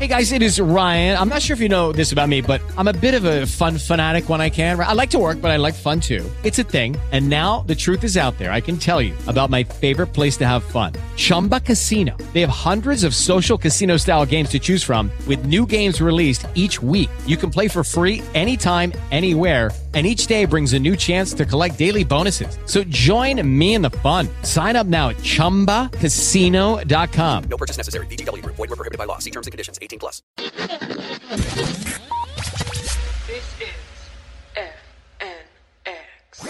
Hey guys, it is Ryan. I'm not sure if you know this about me, but I'm a bit of a fun fanatic when I can. I like to work, but I like fun too. It's a thing. And now the truth is out there. I can tell you about my favorite place to have fun. Chumba Casino. They have hundreds of social casino style games to choose from with new games released each week. You can play for free anytime, anywhere. And each day brings a new chance to collect daily bonuses. So join me in the fun. Sign up now at ChumbaCasino.com. No purchase necessary. VGW Group. Void where prohibited by law. See terms and conditions. 18+. This is FNX.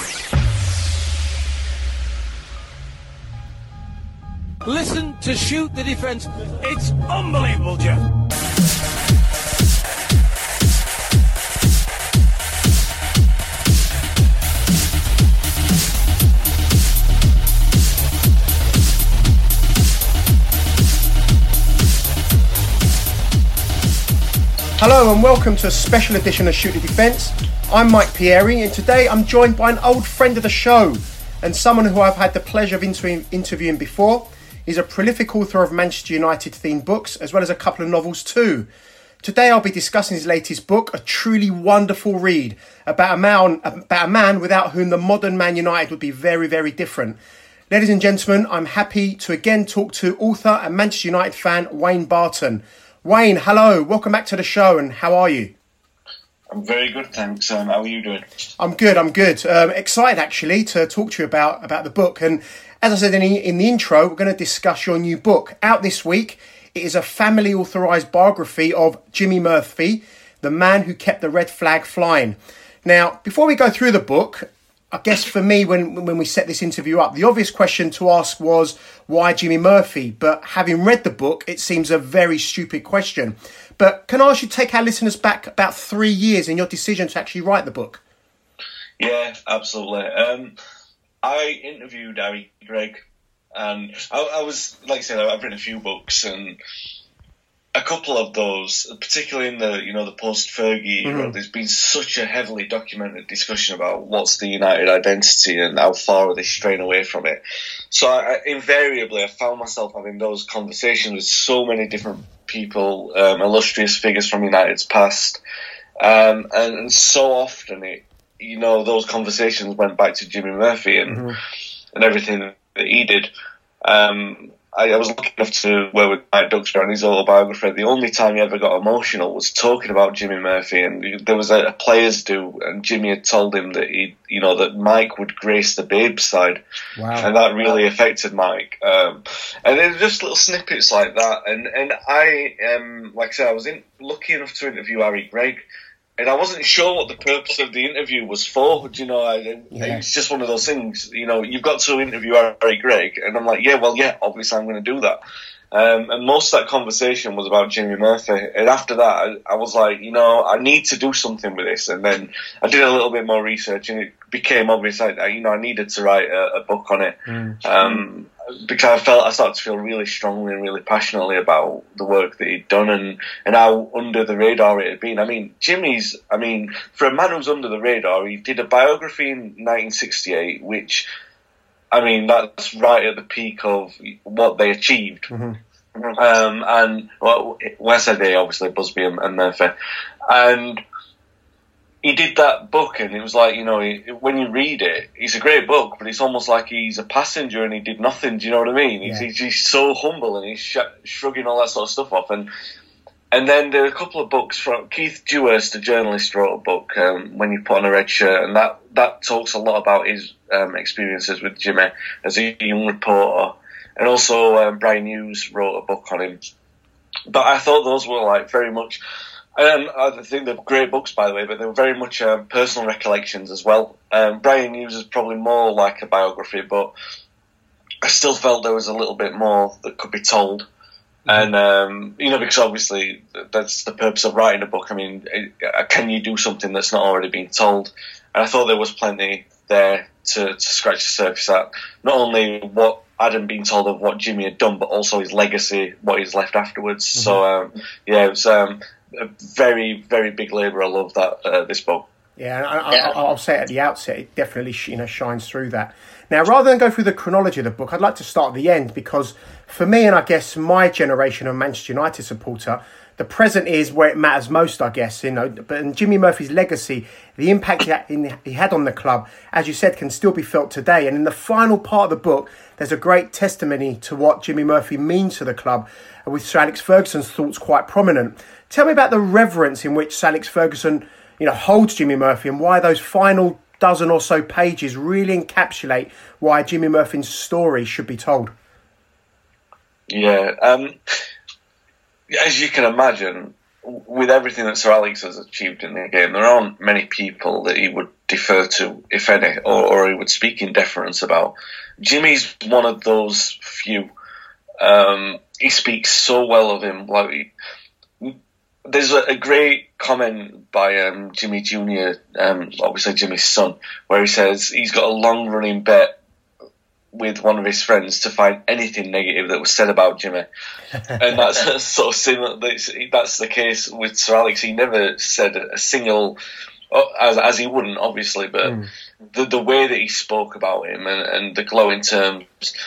Listen to Shoot the Defense. It's unbelievable, Jeff. Hello and welcome to a special edition of Shoot the Defence. I'm Mike Pieri and today I'm joined by an old friend of the show and someone who I've had the pleasure of interviewing before. He's a prolific author of Manchester United themed books as well as a couple of novels too. Today I'll be discussing his latest book, a truly wonderful read about a man without whom the modern Man United would be very, very different. Ladies and gentlemen, I'm happy to again talk to author and Manchester United fan Wayne Barton. Wayne, hello, welcome back to the show and how are you? I'm very good, thanks. How are you doing? I'm good. Excited actually to talk to you about the book. And as I said in the intro, we're going to discuss your new book. Out this week, it is a family authorised biography of Jimmy Murphy, the man who kept the red flag flying. Now, before we go through the book, I guess for me, when we set this interview up, the obvious question to ask was, why Jimmy Murphy? But having read the book, it seems a very stupid question. But can I ask you to take our listeners back about 3 years in your decision to actually write the book? Yeah, absolutely. I interviewed Harry Gregg, and I was, like I said, I've written a few books, and a couple of those, particularly in the post-Fergie era, there's been such a heavily documented discussion about what's the United identity and how far are they straying away from it. So I found myself having those conversations with so many different people, illustrious figures from United's past, and so often those conversations went back to Jimmy Murphy and everything that he did. I was lucky enough to work with Mike Duxbury on his autobiography. The only time he ever got emotional was talking about Jimmy Murphy, and there was a players' do, and Jimmy had told him that that Mike would grace the Babes side, and that really affected Mike. And there's just little snippets like that, and I like I said, I was lucky enough to interview Harry Gregg. And I wasn't sure what the purpose of the interview was for, It's just one of those things, you've got to interview Harry Gregg. And I'm like, obviously I'm going to do that. And most of that conversation was about Jimmy Murphy. And after that, I was like, I need to do something with this. And then I did a little bit more research, and it became obvious I needed to write a book on it. Because I started to feel really strongly and really passionately about the work that he'd done and how under the radar it had been. For a man who's under the radar, he did a biography in 1968, which, that's right at the peak of what they achieved. And when I say they, obviously Busby and Murphy. And he did that book, and it was like, when you read it, it's a great book, but it's almost like he's a passenger and he did nothing. Do you know what I mean? Yeah. He's so humble, and he's shrugging all that sort of stuff off. And then there are a couple of books from Keith Dewhurst, a journalist, wrote a book, When You Put on a Red Shirt, and that talks a lot about his experiences with Jimmy as a young reporter. And also Brian Hughes wrote a book on him. But I thought those were very much... I think they're great books, by the way, but they were very much personal recollections as well. Brian Hughes is probably more like a biography, but I still felt there was a little bit more that could be told. And, because obviously that's the purpose of writing a book. Can you do something that's not already been told? And I thought there was plenty there to scratch the surface at. Not only what hadn't been told of what Jimmy had done, but also his legacy, what he's left afterwards. So, it was... a very, very big labour. I love that this book. Yeah, and I'll say it at the outset, it definitely shines through that. Now, rather than go through the chronology of the book, I'd like to start at the end, because for me, and I guess my generation of Manchester United supporter, the present is where it matters most, I guess. But in Jimmy Murphy's legacy, the impact he had on the club, as you said, can still be felt today. And in the final part of the book, there's a great testimony to what Jimmy Murphy means to the club, with Sir Alex Ferguson's thoughts quite prominent. Tell me about the reverence in which Sir Alex Ferguson holds Jimmy Murphy, and why those final dozen or so pages really encapsulate why Jimmy Murphy's story should be told. Yeah, as you can imagine, with everything that Sir Alex has achieved in the game, there aren't many people that he would defer to, if any, or he would speak in deference about. Jimmy's one of those few. He speaks so well of him. There's a great comment by Jimmy Jr., obviously Jimmy's son, where he says he's got a long-running bet with one of his friends to find anything negative that was said about Jimmy. And that's sort of similar. That's the case with Sir Alex. He never said a single, as he wouldn't, obviously, but the way that he spoke about him and the glowing terms.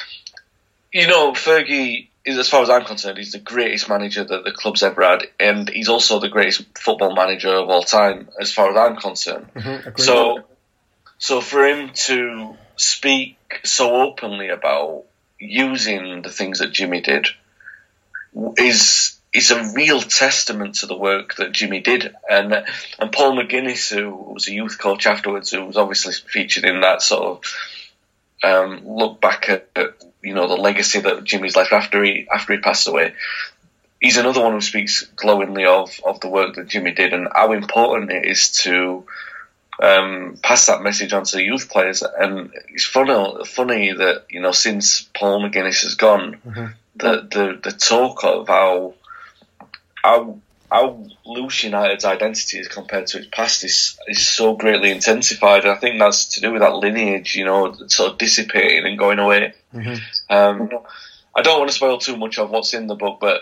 Fergie is, as far as I'm concerned, he's the greatest manager that the club's ever had, and he's also the greatest football manager of all time, as far as I'm concerned. So for him to speak so openly about using the things that Jimmy did is a real testament to the work that Jimmy did. And Paul McGuinness, who was a youth coach afterwards, who was obviously featured in that sort of look back at the legacy that Jimmy's left after he passed away. He's another one who speaks glowingly of the work that Jimmy did and how important it is to pass that message on to the youth players. And it's funny that since Paul McGuinness has gone, the talk of how loose United's identity is compared to its past is so greatly intensified. And I think that's to do with that lineage, sort of dissipating and going away. I don't want to spoil too much of what's in the book, but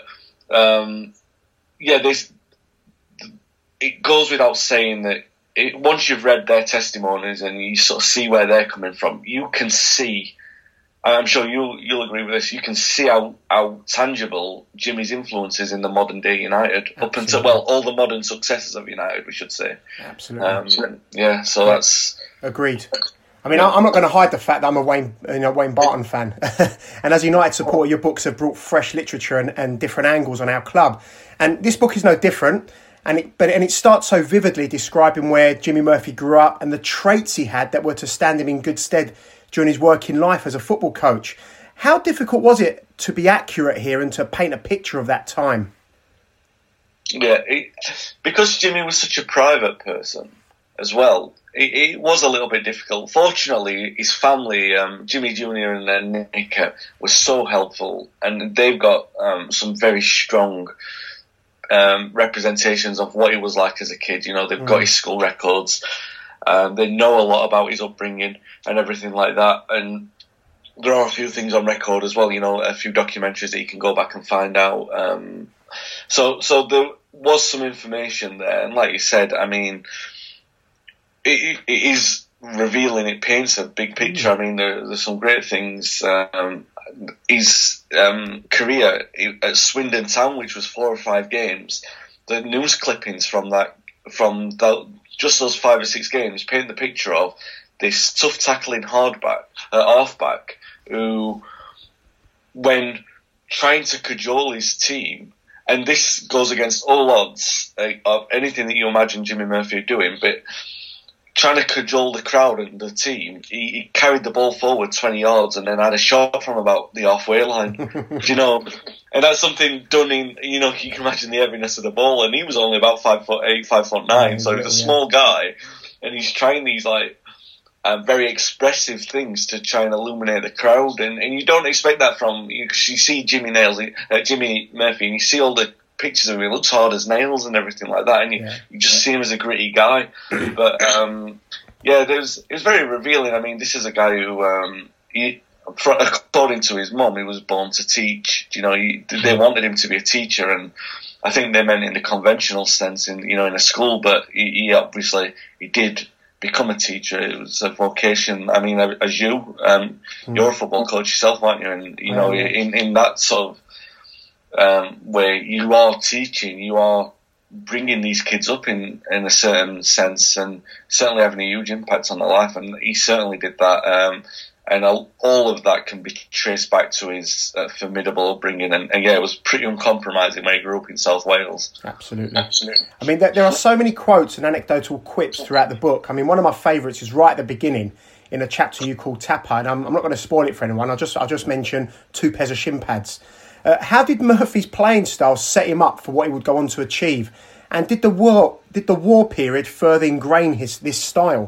it goes without saying that once you've read their testimonies and you sort of see where they're coming from, you can see, I'm sure you'll agree with this, you can see how tangible Jimmy's influence is in the modern day United. Absolutely. Up until, all the modern successes of United, we should say. Absolutely. So that's... Agreed. I mean, I'm not going to hide the fact that I'm a Wayne Barton fan. And as a United supporter, your books have brought fresh literature and different angles on our club. And this book is no different. And it starts so vividly describing where Jimmy Murphy grew up and the traits he had that were to stand him in good stead during his working life as a football coach. How difficult was it to be accurate here and to paint a picture of that time? Yeah, because Jimmy was such a private person as well, it was a little bit difficult. Fortunately, his family, Jimmy Jr. and then Nick, were so helpful, and they've got some very strong representations of what he was like as a kid. They've got his school records. They know a lot about his upbringing and everything like that. And there are a few things on record as well, a few documentaries that you can go back and find out. So there was some information there. And like you said, I mean, it is revealing. It paints a big picture. I mean, there's some great things. His career at Swindon Town, which was 4 or 5 games, the news clippings from just those 5 or 6 games paint the picture of this tough tackling halfback who, when trying to cajole his team, and this goes against all odds of anything that you imagine Jimmy Murphy doing, but trying to cajole the crowd and the team, he carried the ball forward 20 yards and then had a shot from about the halfway line, and that's something done in, you can imagine the heaviness of the ball, and he was only about 5'8", 5'9", so he's a small guy, and he's trying these very expressive things to try and illuminate the crowd, and you don't expect that from, because you see Jimmy Murphy, and you see all the pictures of him, he looks hard as nails and everything like that, and you just see him as a gritty guy. But it was very revealing. I mean, this is a guy who, according to his mum, he was born to teach. They wanted him to be a teacher, and I think they meant in the conventional sense, in a school, but he obviously did become a teacher. It was a vocation. I mean, as you, you're a football coach yourself, aren't you? And in that sort of way, you are teaching, you are bringing these kids up in a certain sense, and certainly having a huge impact on their life. And he certainly did that. And all of that can be traced back to his formidable upbringing. And yeah, it was pretty uncompromising when he grew up in South Wales. Absolutely. I mean, there are so many quotes and anecdotal quips throughout the book. I mean, one of my favourites is right at the beginning in a chapter you call Tapper. And I'm not going to spoil it for anyone. I'll just mention 2 pairs of shin pads. How did Murphy's playing style set him up for what he would go on to achieve? And did the war period further ingrain this style?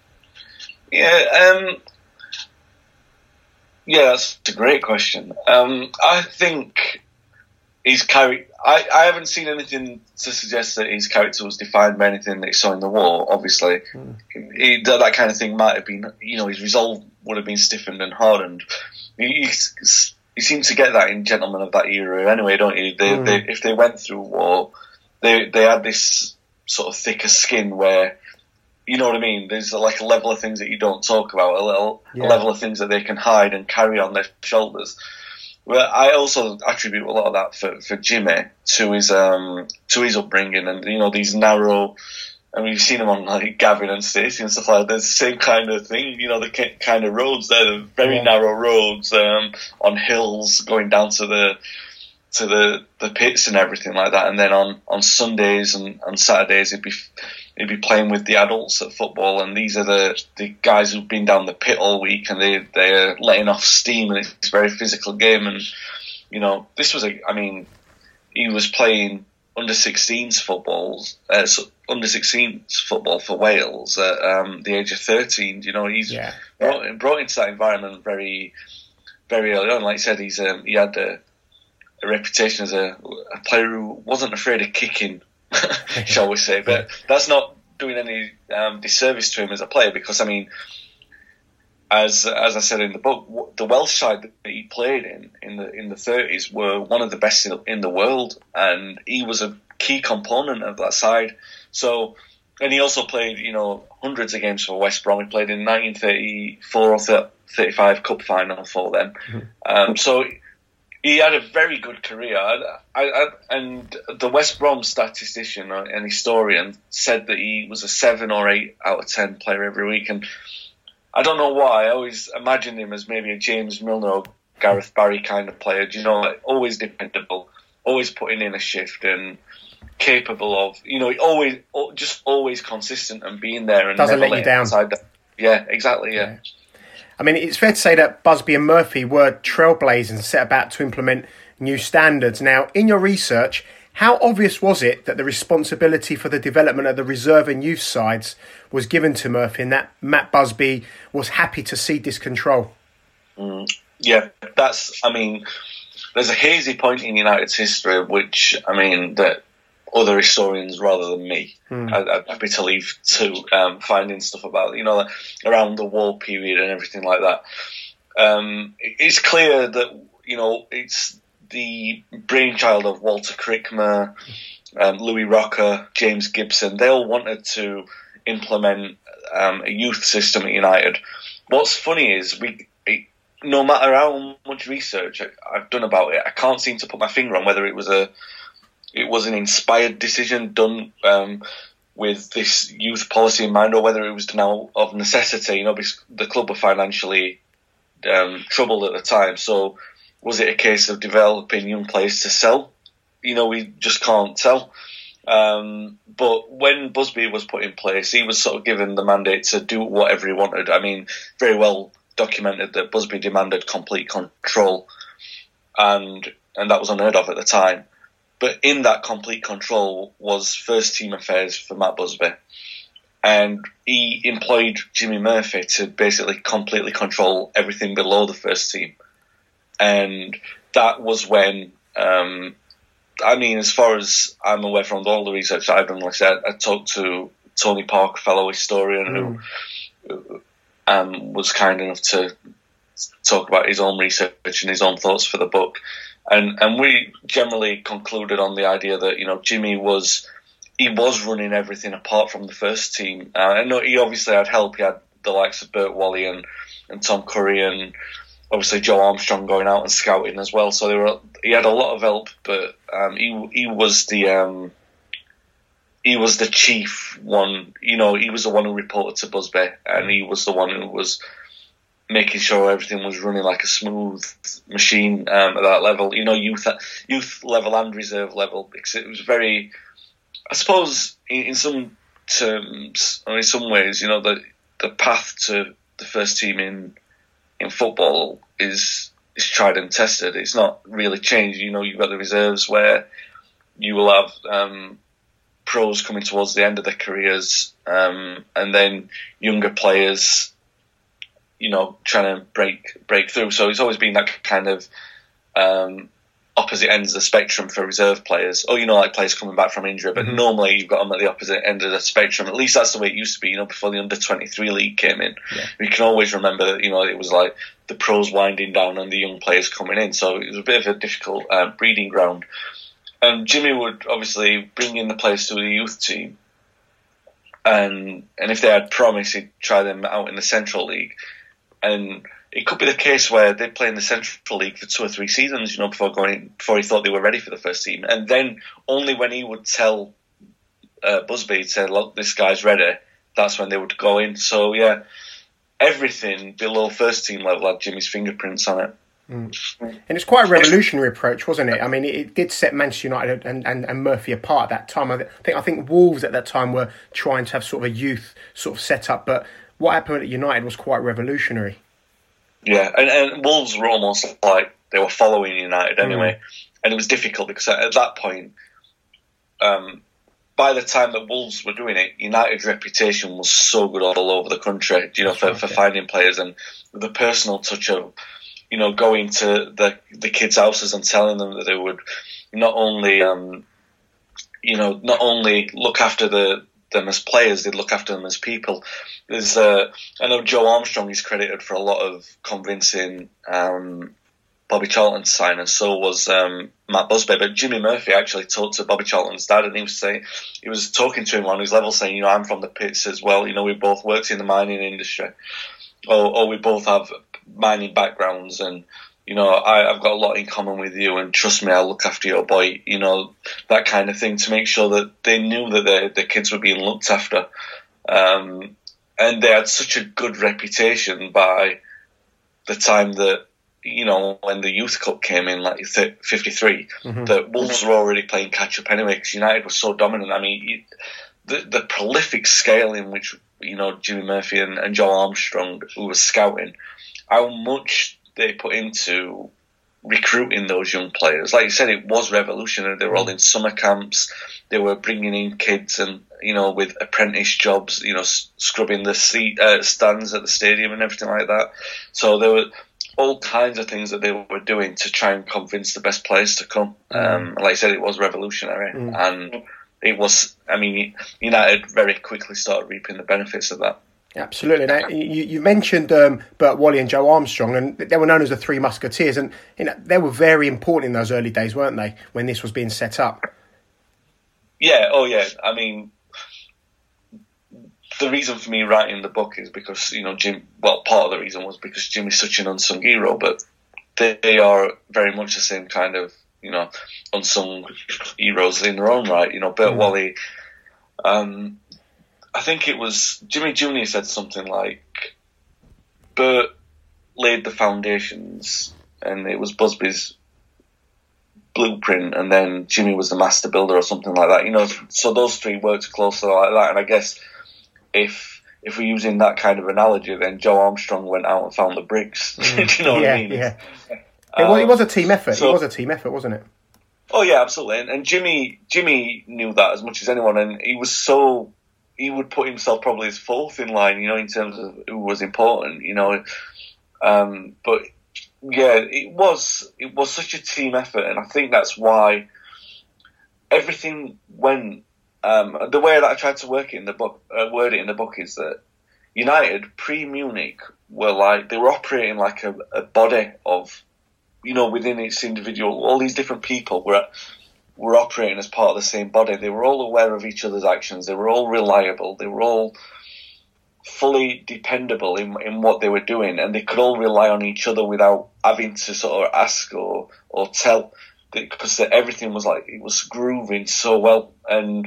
Yeah, that's a great question. I think his character... I haven't seen anything to suggest that his character was defined by anything that he saw in the war, obviously. That kind of thing might have been... his resolve would have been stiffened and hardened. He seemed to get that in gentlemen of that era anyway, don't you? If they went through war, they had this sort of thicker skin where... You know what I mean? There's like a level of things that you don't talk about, a level of things that they can hide and carry on their shoulders. Well, I also attribute a lot of that for Jimmy to his upbringing and these narrow. I mean, you've seen him on like Gavin and Stacey and stuff like that. There's the same kind of thing, the kind of roads there, the very narrow roads on hills going down to the pits and everything like that. And then on Sundays and on Saturdays, he'd be playing with the adults at football, and these are the guys who've been down the pit all week, and they're letting off steam, and it's a very physical game. And this was he was playing under 16s football for Wales at the age of 13. He's brought into that environment very, very early on. Like I said, he had a reputation as a player who wasn't afraid of kicking. Shall we say, but that's not doing any disservice to him as a player, because as I said in the book, the Welsh side that he played in the 30s were one of the best in the world, and he was a key component of that side. So, and he also played hundreds of games for West Brom. He played in 1934 or 35 cup final for them. So he had a very good career, and the West Brom statistician and historian said that he was a 7 or 8 out of 10 player every week. And I don't know why, I always imagined him as maybe a James Milner or Gareth Barry kind of player. Always dependable, always putting in a shift, and capable of, always consistent and being there and doesn't never let you down. Yeah, exactly. Yeah. I mean, it's fair to say that Busby and Murphy were trailblazers and set about to implement new standards. Now, in your research, how obvious was it that the responsibility for the development of the reserve and youth sides was given to Murphy, and that Matt Busby was happy to cede this control? Yeah, there's a hazy point in United's history, that other historians rather than me, I'd happy to leave to finding stuff about, around the war period and everything like that. It's clear that, it's the brainchild of Walter Crickmer, Louis Rocker, James Gibson. They all wanted to implement a youth system at United. What's funny is no matter how much research I've done about it, I can't seem to put my finger on whether it was an inspired decision done with this youth policy in mind, or whether it was done out of necessity. Because the club were financially troubled at the time. So was it a case of developing young players to sell? We just can't tell. But when Busby was put in place, he was sort of given the mandate to do whatever he wanted. Very well documented that Busby demanded complete control, and that was unheard of at the time. But in that complete control was first team affairs for Matt Busby. And he employed Jimmy Murphy to basically completely control everything below the first team. And that was when, as far as I'm aware from all the research that I've done, like I said, I talked to Tony Park, fellow historian, who was kind enough to talk about his own research and his own thoughts for the book. And we generally concluded on the idea that, Jimmy was running everything apart from the first team. I know he obviously had help. He had the likes of Bert Wally and Tom Curry and obviously Joe Armstrong going out and scouting as well. So he had a lot of help, but he was the chief one. He was the one who reported to Busby, and he was the one who was making sure everything was running like a smooth machine at that level. Youth level and reserve level, because it was very. I suppose in some terms, or in some ways, the path to the first team in football is tried and tested. It's not really changed. You've got the reserves where you will have pros coming towards the end of their careers, and then younger players, trying to break through. So it's always been that kind of opposite ends of the spectrum for reserve players. Like players coming back from injury, but normally you've got them at the opposite end of the spectrum. At least that's the way it used to be, before the under-23 league came in. Yeah. We can always remember, it was like the pros winding down and the young players coming in. So it was a bit of a difficult breeding ground. And Jimmy would obviously bring in the players to the youth team. And if they had promise, he'd try them out in the Central League. And it could be the case where they'd play in the Central League for 2 or 3 seasons, before he thought they were ready for the first team. And then only when he would tell Busby, he'd say, look, this guy's ready, that's when they would go in. So, yeah, everything below first team level had Jimmy's fingerprints on it. And it's quite a revolutionary approach, wasn't it? I mean, it did set Manchester United and Murphy apart at that time. I think Wolves at that time were trying to have sort of a youth sort of setup, but what happened at United was quite revolutionary. Yeah, and Wolves were almost like they were following United anyway. And it was difficult because at that point, by the time that Wolves were doing it, United's reputation was so good all over the country, for finding players, and the personal touch of, going to the kids' houses and telling them that they would not only look after them as players, they'd look after them as people. I know Joe Armstrong is credited for a lot of convincing Bobby Charlton to sign, and so was Matt Busby. But Jimmy Murphy actually talked to Bobby Charlton's dad, and he was talking to him on his level, saying, I'm from the pits as well. We both worked in the mining industry, or we both have mining backgrounds, and I've got a lot in common with you, and trust me, I'll look after your boy. That kind of thing, to make sure that they knew that their kids were being looked after. And they had such a good reputation by the time that, when the Youth Cup came in, like 53, that Wolves were already playing catch-up anyway, because United was so dominant. I mean, the prolific scale in which, Jimmy Murphy and Joe Armstrong, who was scouting, how much they put into recruiting those young players. Like you said, it was revolutionary. They were all in summer camps. They were bringing in kids and, with apprentice jobs, scrubbing the stands at the stadium and everything like that. So there were all kinds of things that they were doing to try and convince the best players to come. Like I said, it was revolutionary. And it was, United very quickly started reaping the benefits of that. Absolutely. Now, you mentioned Bert Wally and Joe Armstrong, and they were known as the Three Musketeers, and they were very important in those early days, weren't they, when this was being set up? Yeah, I mean, the reason for me writing the book is because, part of the reason was because Jimmy's such an unsung hero, but they are very much the same kind of, unsung heroes in their own right. Bert Wally, I think it was Jimmy Jr. said something like, Bert laid the foundations and it was Busby's blueprint, and then Jimmy was the master builder or something like that. So those three worked closely like that. And I guess if we're using that kind of analogy, then Joe Armstrong went out and found the bricks. Do you know what I mean? Yeah. It was a team effort. It was a team effort, wasn't it? Oh yeah, absolutely. And Jimmy knew that as much as anyone, and he would put himself probably as fourth in line, in terms of who was important, But yeah, it was such a team effort, and I think that's why everything went. The way that I tried to word it in the book is that United pre-Munich were operating like a body of within its individual, all these different people were operating as part of the same body. They were all aware of each other's actions. They were all reliable. They were all fully dependable in what they were doing, and they could all rely on each other without having to sort of ask or tell, because everything was like, it was grooving so well. And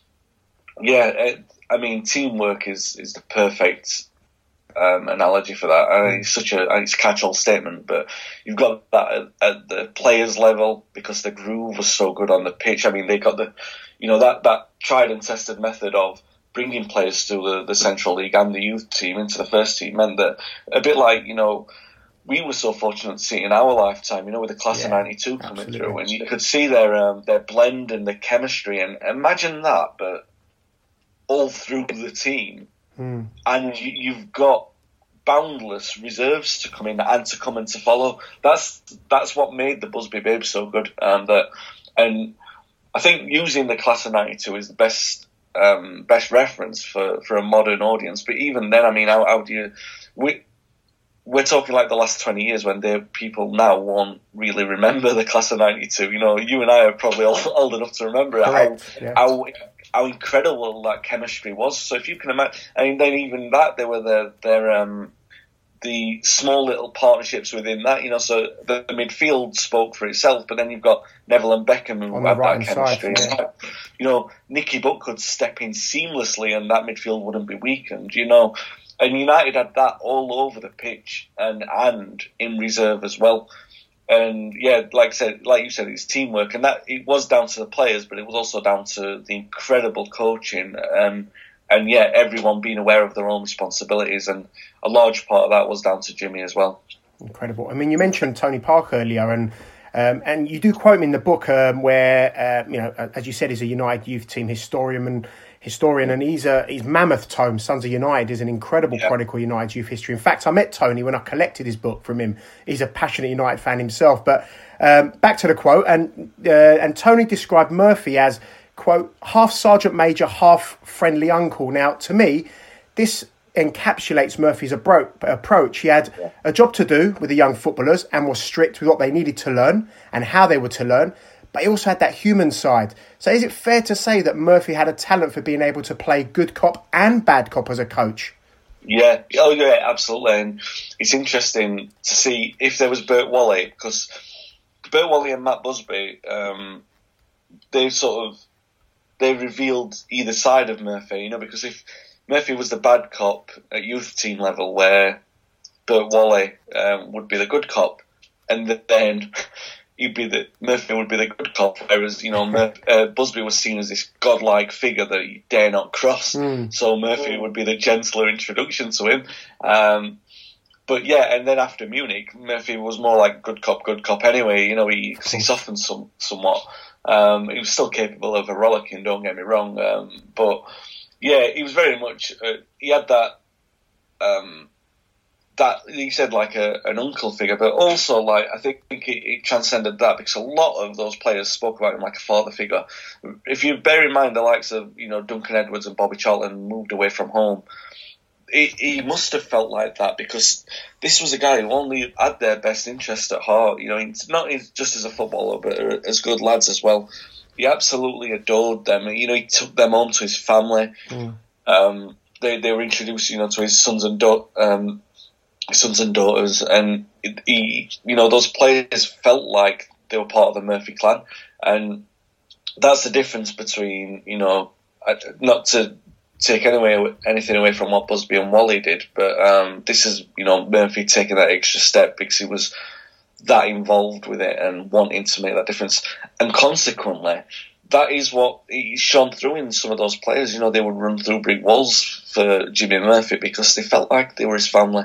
teamwork is the perfect analogy for that. It's it's a catch-all statement, but you've got that at the players' level, because the groove was so good on the pitch. I mean, they got that tried and tested method of bringing players to the Central League and the youth team into the first team meant that, a bit like, we were so fortunate to see it in our lifetime, with the class of 92 coming through, and you could see their blend and their chemistry, and imagine that, but all through the team. And you've got boundless reserves to come in and to come and to follow. That's what made the Busby Babes so good. And I think using the class of 92 is the best reference for a modern audience. But even then, I mean, how do you... We're talking like the last 20 years, when people now won't really remember the class of 92. You and I are probably old enough to remember how incredible that chemistry was. So if you can imagine, and then even that, there were the small little partnerships within that, so the midfield spoke for itself, but then you've got Neville and Beckham who had that chemistry. Side, Nicky Butt could step in seamlessly and that midfield wouldn't be weakened, and United had that all over the pitch and in reserve as well. And like you said, it's teamwork, and that it was down to the players, but it was also down to the incredible coaching, and everyone being aware of their own responsibilities, and a large part of that was down to Jimmy as well. Incredible. I mean, you mentioned Tony Parker earlier, and you do quote him in the book where as you said, he's a United youth team historian, and his mammoth tome, Sons of United, is an incredible chronicle of United's youth history. In fact, I met Tony when I collected his book from him. He's a passionate United fan himself. But back to the quote, and Tony described Murphy as, quote, half sergeant major, half friendly uncle. Now, to me, this encapsulates Murphy's approach. He had a job to do with the young footballers and was strict with what they needed to learn and how they were to learn. But he also had that human side. So is it fair to say that Murphy had a talent for being able to play good cop and bad cop as a coach? Yeah, absolutely. And it's interesting to see if there was Bert Wally, because Bert Wally and Matt Busby, they revealed either side of Murphy, because if Murphy was the bad cop at youth team level, where Bert Wally would be the good cop, and then Murphy would be the good cop, whereas Busby was seen as this godlike figure that you dare not cross. So Murphy would be the gentler introduction to him. And then after Munich, Murphy was more like good cop anyway. He softened somewhat. He was still capable of a rollicking, don't get me wrong. He was very much. He had that. That he said like an uncle figure, but also like I think it transcended that, because a lot of those players spoke about him like a father figure. If you bear in mind the likes of Duncan Edwards and Bobby Charlton moved away from home, he must have felt like that, because this was a guy who only had their best interest at heart. He's not just as a footballer, but as good lads as well. He absolutely adored them. He took them home to his family. They were introduced, to his sons and daughters, and those players felt like they were part of the Murphy clan, and that's the difference between not to take anything away from what Busby and Wally did, but this is Murphy taking that extra step because he was that involved with it and wanting to make that difference, and consequently that is what he shone through in some of those players. They would run through brick walls for Jimmy Murphy because they felt like they were his family.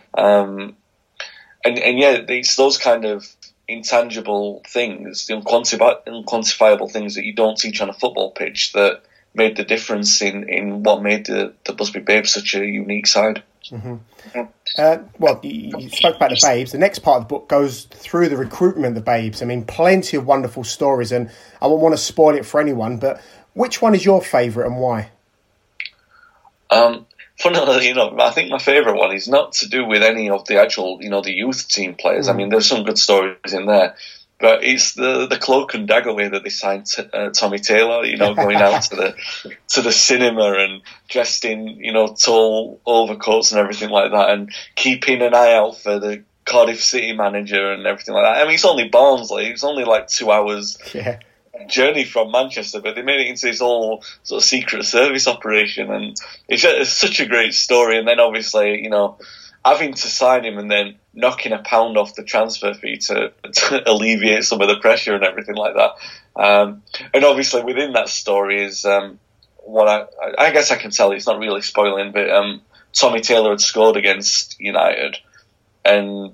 It's those kind of intangible things, the unquantifiable things that you don't teach on a football pitch, that made the difference in what made the Busby Babes such a unique side. Mm-hmm. You spoke about the Babes. The next part of the book goes through the recruitment of the Babes. I mean, plenty of wonderful stories, and I won't want to spoil it for anyone, but which one is your favourite and why? funnily enough, I think my favourite one is not to do with any of the actual, the youth team players. I mean, there's some good stories in there, but it's the cloak and dagger way that they signed Tommy Taylor. Going out to the cinema and dressed in tall overcoats and everything like that, and keeping an eye out for the Cardiff City manager and everything like that. I mean, it's only Barnsley. It's only like 2 hours. Yeah. Journey from Manchester, but they made it into this whole sort of secret service operation, and it's such a great story. And then obviously, having to sign him and then knocking £1 off the transfer fee to alleviate some of the pressure and everything like that. And obviously within that story is what I guess I can tell. It's not really spoiling, but Tommy Taylor had scored against United, and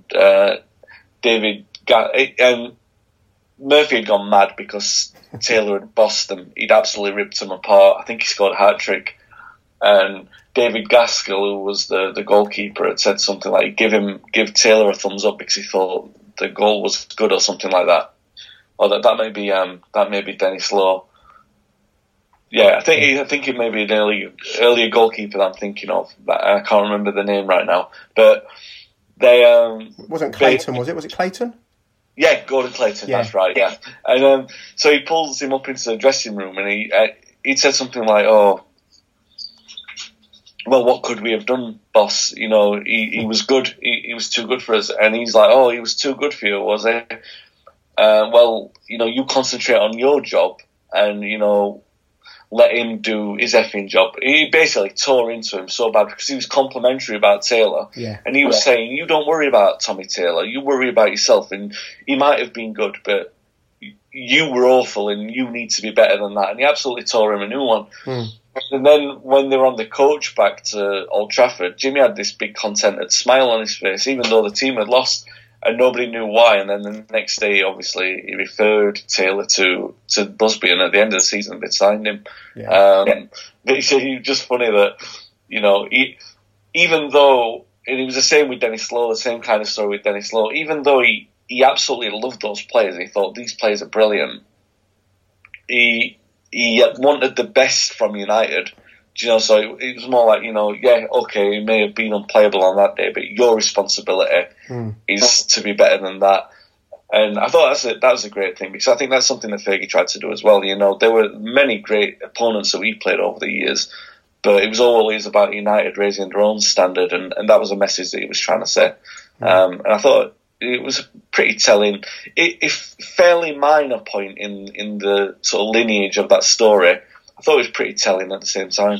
Murphy had gone mad because Taylor had bossed them. He'd absolutely ripped them apart. I think he scored a hat-trick. And David Gaskell, who was the goalkeeper, had said something like, give Taylor a thumbs up because he thought the goal was good or something like that. Or that may be Dennis Law. Yeah, I think it may be an earlier goalkeeper that I'm thinking of. I can't remember the name right now. But they... It wasn't Clayton, was it? Was it Clayton? Yeah, Gordon Clayton, yeah. That's right, yeah. And so he pulls him up into the dressing room, and he said something like, well, what could we have done, boss? He was good. He was too good for us. And he's like, he was too good for you, was he? Well, you concentrate on your job and, let him do his effing job. He basically tore into him so bad because he was complimentary about Taylor. Yeah. And he was saying, you don't worry about Tommy Taylor, you worry about yourself. And he might have been good, but you were awful and you need to be better than that. And he absolutely tore him a new one. And then when they were on the coach back to Old Trafford, Jimmy had this big contented smile on his face, even though the team had lost. And nobody knew why. And then the next day, obviously, he referred Taylor to Busby, and at the end of the season, they signed him. Yeah. But it's just funny that, even though, and it was the same with Dennis Law, the same kind of story with Dennis Law, even though he absolutely loved those players, he thought these players are brilliant, he wanted the best from United. So it was more like, he may have been unplayable on that day, but your responsibility is to be better than that. And I thought that was a great thing, because I think that's something that Fergie tried to do as well. There were many great opponents that we played over the years, but it was always about United raising their own standard, and that was a message that he was trying to say. And I thought it was pretty telling. A fairly minor point in the sort of lineage of that story, I thought it was pretty telling at the same time.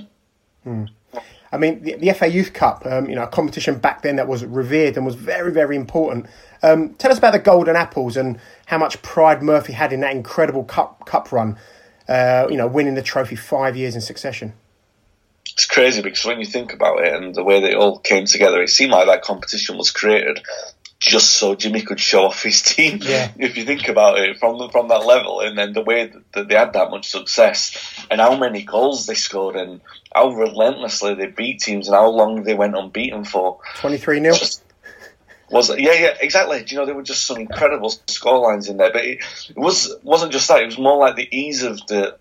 I mean, the FA Youth Cup, a competition back then that was revered and was very, very important. Tell us about the Golden Apples and how much pride Murphy had in that incredible cup run, winning the trophy 5 years in succession. It's crazy because when you think about it and the way they all came together, it seemed like that competition was created just so Jimmy could show off his team. Yeah. If you think about it from that level, and then the way that they had that much success and how many goals they scored and how relentlessly they beat teams and how long they went unbeaten for. 23-0. Yeah, exactly. There were just some incredible scorelines in there, but it wasn't just that. It was more like the ease of the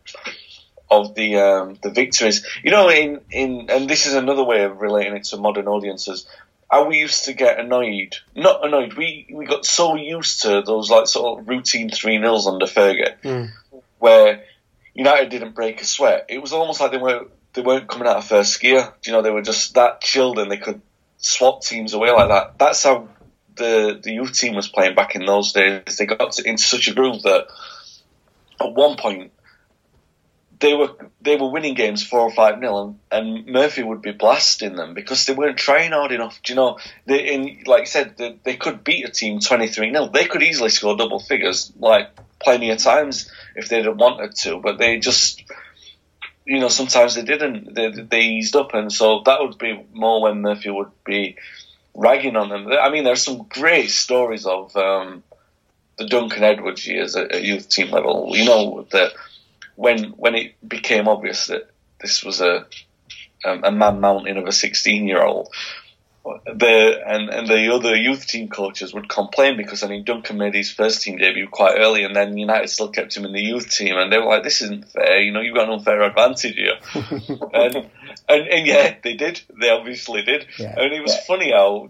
victories. And this is another way of relating it to modern audiences. How we used to get not annoyed, we got so used to those like sort of routine 3-0s under Fergie, where United didn't break a sweat. It was almost like they weren't coming out of first gear. They were just that chilled and they could swap teams away like that. That's how the youth team was playing back in those days. They got into such a groove that at one point they were winning games 4 or 5-0, and Murphy would be blasting them because they weren't trying hard enough. Like you said, they could beat a team 23-0. They could easily score double figures, like plenty of times if they'd have wanted to, but they just, sometimes they didn't. They eased up, and so that would be more when Murphy would be ragging on them. I mean, there's some great stories of the Duncan Edwards years at youth team level. That. When it became obvious that this was a man mountain of a 16-year-old, the other youth team coaches would complain because Duncan made his first team debut quite early, and then United still kept him in the youth team, and they were like, "This isn't fair. You've got an unfair advantage here." and yeah, they did. They obviously did. Yeah. And it was funny how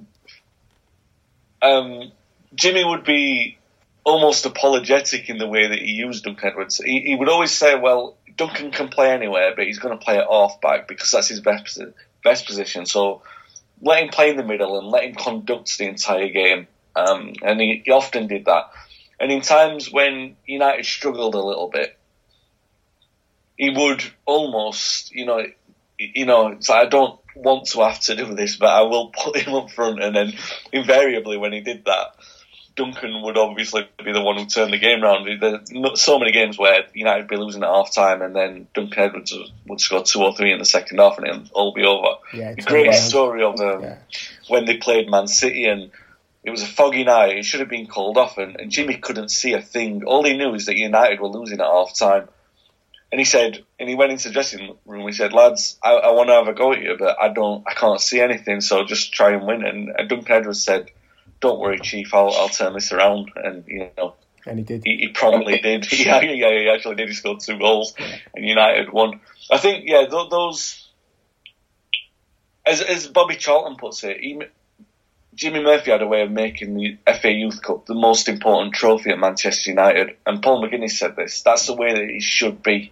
Jimmy would be almost apologetic in the way that he used Duncan Edwards. He would always say, "Well, Duncan can play anywhere, but he's going to play at half back because that's his best position. So let him play in the middle and let him conduct the entire game." And he often did that. And in times when United struggled a little bit, he would almost, it's like, I don't want to have to do this, but I will put him up front. And then invariably when he did that, Duncan would obviously be the one who turned the game round. There's so many games where United would be losing at half time and then Duncan Edwards would score 2 or 3 in the second half and it'll all be over. Yeah, the great story of when they played Man City, and it was a foggy night. It should have been called off, and Jimmy couldn't see a thing. All he knew is that United were losing at half time. And he went into the dressing room. He said, "Lads, I want to have a go at you, but I can't see anything. So just try and win." And Duncan Edwards said, "Don't worry, Chief. I'll turn this around." And and he did. He probably did. He actually did. He scored 2 goals, and United won. I think, those. As Bobby Charlton puts it, Jimmy Murphy had a way of making the FA Youth Cup the most important trophy at Manchester United, and Paul McGuinness said this. That's the way that it should be.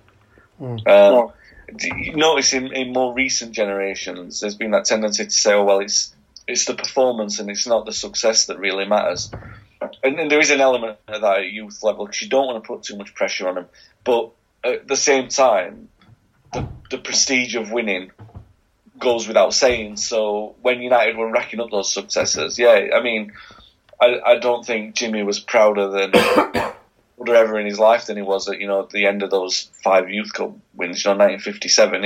You notice in more recent generations, there's been that tendency to say, "Oh well, it's the performance and it's not the success that really matters." And there is an element of that at youth level because you don't want to put too much pressure on them. But at the same time, the prestige of winning goes without saying. So when United were racking up those successes, I don't think Jimmy was prouder than ever in his life than he was at the end of those 5 Youth Cup wins. 1957,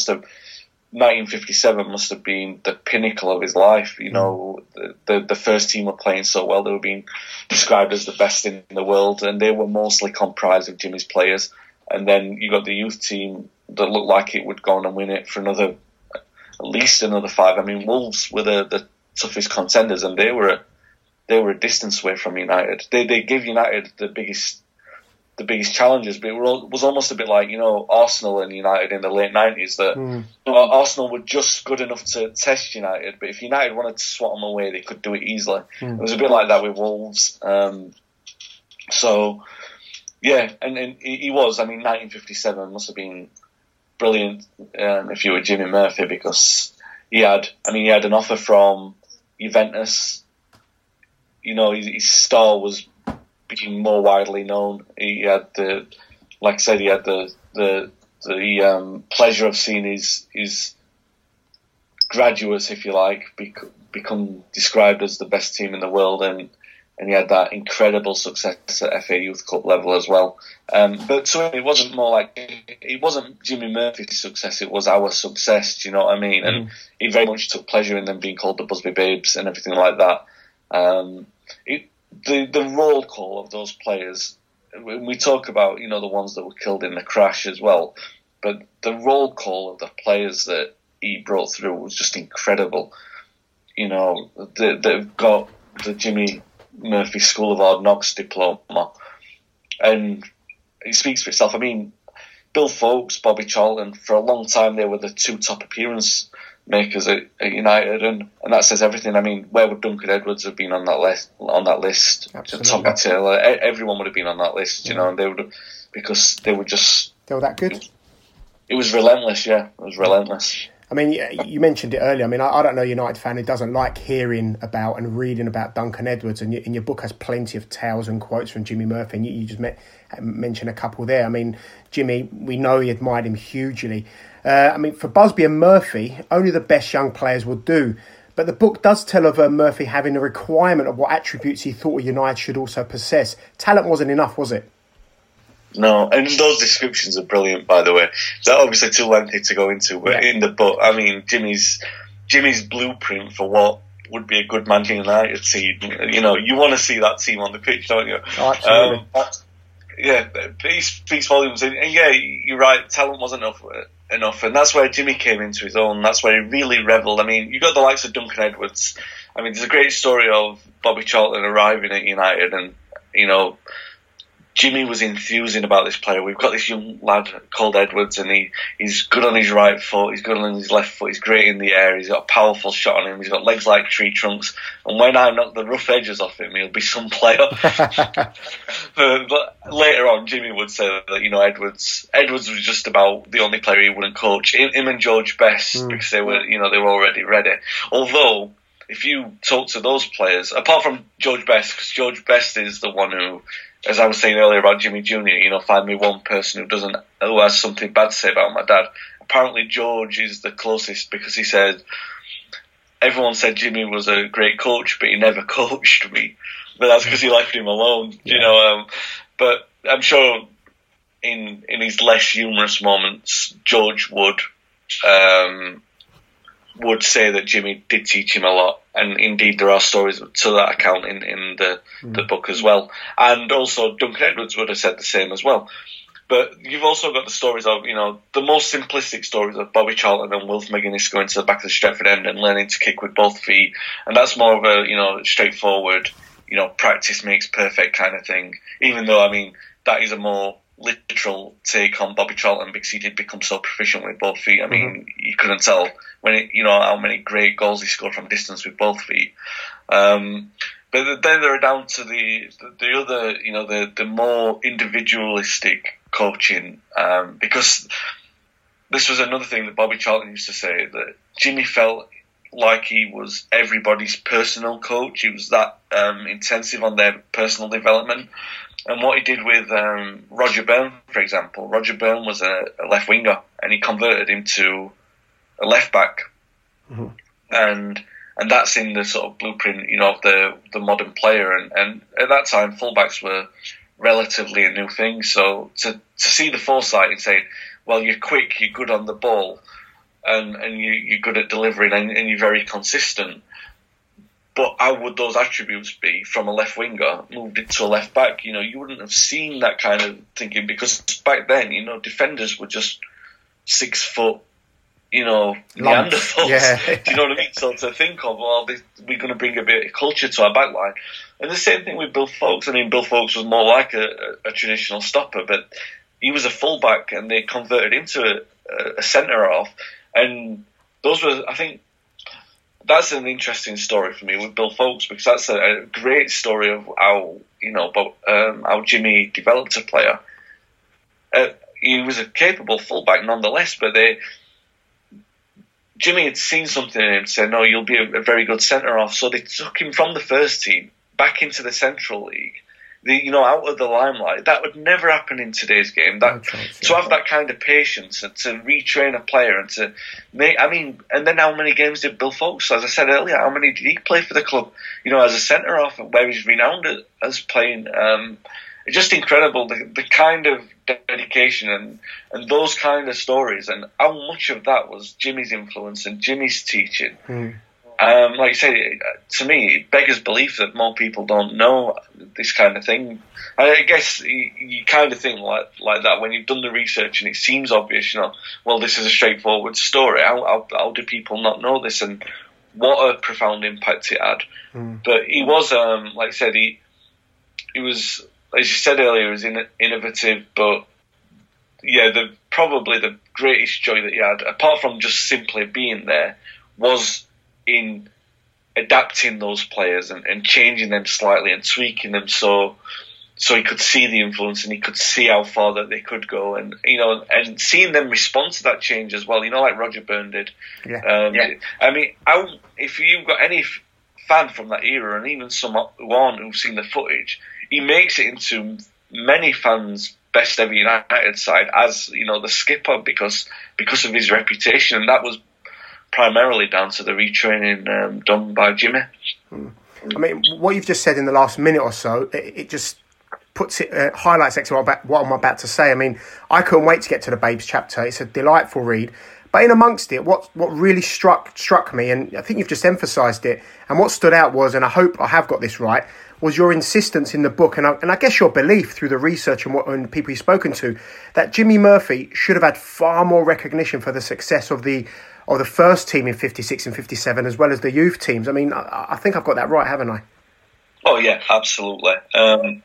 1957 must have been the pinnacle of his life. The first team were playing so well; they were being described as the best in the world, and they were mostly comprised of Jimmy's players. And then you got the youth team that looked like it would go on and win it for at least another 5. Wolves were the toughest contenders, and they were a distance away from United. They give United the biggest challenges, but it was almost a bit like Arsenal and United in the late 90s. That Arsenal were just good enough to test United, but if United wanted to swat them away, they could do it easily. It was a bit like that with Wolves. And he was. 1957 must have been brilliant if you were Jimmy Murphy, because he had an offer from Juventus. His star was becoming more widely known. He had the pleasure of seeing his graduates, if you like, become described as the best team in the world, and he had that incredible success at FA Youth Cup level as well. But so it wasn't it wasn't Jimmy Murphy's success, it was our success, do you know what I mean? And he very much took pleasure in them being called the Busby Babes and everything like that. The roll call of those players, when we talk about, the ones that were killed in the crash as well, but the roll call of the players that he brought through was just incredible. They've got the Jimmy Murphy School of Hard Knocks diploma, and it speaks for itself. Bill Foulkes, Bobby Charlton, for a long time they were the 2 top appearance makers at United, and that says everything. Where would Duncan Edwards have been on that list? Absolutely. Tommy Taylor, everyone would have been on that list, and they would have, because they were that good. It was relentless, it was relentless. You mentioned it earlier. I don't know a United fan who doesn't like hearing about and reading about Duncan Edwards, and your book has plenty of tales and quotes from Jimmy Murphy, and you just mentioned a couple there. Jimmy, we know he admired him hugely. For Busby and Murphy, only the best young players will do. But the book does tell of Murphy having a requirement of what attributes he thought United should also possess. Talent wasn't enough, was it? No, and those descriptions are brilliant, by the way. They're obviously too lengthy to go into, but in the book, Jimmy's blueprint for what would be a good Manchester United team. You want to see that team on the pitch, don't you? Oh, absolutely. He speaks volumes. And you're right, talent wasn't enough. enough, and that's where Jimmy came into his own. That's where he really revelled. I mean, you got the likes of Duncan Edwards. I mean, there's a great story of Bobby Charlton arriving at United, and Jimmy was enthusing about this player. We've got this young lad called Edwards, and he's good on his right foot, he's good on his left foot, he's great in the air, he's got a powerful shot on him, he's got legs like tree trunks, and when I knock the rough edges off him, he'll be some player. but later on, Jimmy would say that, Edwards was just about the only player he wouldn't coach. Him and George Best, because they were already ready. Although, if you talk to those players, apart from George Best, because George Best is the one who, as I was saying earlier about Jimmy Jr., find me one person who has something bad to say about my dad. Apparently George is the closest, because he said, everyone said Jimmy was a great coach, but he never coached me. But that's because he left him alone, but I'm sure in his less humorous moments, George would say that Jimmy did teach him a lot, and indeed there are stories to that account in the book as well. And also Duncan Edwards would have said the same as well. But you've also got the stories of, the most simplistic stories of Bobby Charlton and Wilf McGuinness going to the back of the Stretford end and learning to kick with both feet. And that's more of a, straightforward, practice makes perfect kind of thing. Even though, I mean, that is a more literal take on Bobby Charlton, because he did become so proficient with both feet. I mean, you couldn't tell how many great goals he scored from distance with both feet. But then they're down to the other, the more individualistic coaching, because this was another thing that Bobby Charlton used to say, that Jimmy felt like he was everybody's personal coach. He was that intensive on their personal development. And what he did with Roger Byrne, for example, Roger Byrne was a left winger, and he converted him to a left back, and that's in the sort of blueprint, of the modern player. And at that time, fullbacks were relatively a new thing. So to see the foresight in saying, well, you're quick, you're good on the ball, and you're good at delivering, and you're very consistent. But how would those attributes be from a left winger moved into a left back? You wouldn't have seen that kind of thinking, because back then, defenders were just 6 foot, Neanderthals. Yeah. Do you know what I mean? So to think of, we're going to bring a bit of culture to our back line. And the same thing with Bill Foulkes. I mean, Bill Foulkes was more like a traditional stopper, but he was a fullback, and they converted him to a centre-half. And those were, I think, that's an interesting story for me with Bill Foulkes, because that's a great story of how how Jimmy developed a player. He was a capable fullback nonetheless, but Jimmy had seen something in him to say, no, you'll be a very good centre half. So they took him from the first team back into the Central League, out of the limelight. That would never happen in today's game. To have that kind of patience and to retrain a player and to make, and then how many games did Bill Foulkes, as I said earlier, how many did he play for the club, as a centre half, where he's renowned as playing? It's just incredible, the kind of dedication and those kind of stories, and how much of that was Jimmy's influence and Jimmy's teaching. Like I say, to me, it beggars belief that more people don't know this kind of thing. I guess you kind of think like that when you've done the research and it seems obvious, well, this is a straightforward story. How do people not know this? And what a profound impact it had. But he was, like I said, he was, as you said earlier, he was innovative, but yeah, probably the greatest joy that he had, apart from just simply being there, was in adapting those players and changing them slightly and tweaking them so he could see the influence and he could see how far that they could go, and and seeing them respond to that change as well, like Roger Byrne did. I mean, if you've got any fan from that era, and even someone who've seen the footage, he makes it into many fans' best ever United side as the skipper because of his reputation, and that was primarily down to the retraining done by Jimmy. I mean, what you've just said in the last minute or so, it just puts it highlights actually what I'm about to say. I mean, I couldn't wait to get to the Babes chapter. It's a delightful read. But in amongst it, what really struck me, and I think you've just emphasised it, and what stood out was, and I hope I have got this right, was your insistence in the book, and I guess your belief through the research and people you've spoken to, that Jimmy Murphy should have had far more recognition for the success of the first team in 56 and 57, as well as the youth teams. I mean, I think I've got that right, haven't I? Oh yeah, absolutely. And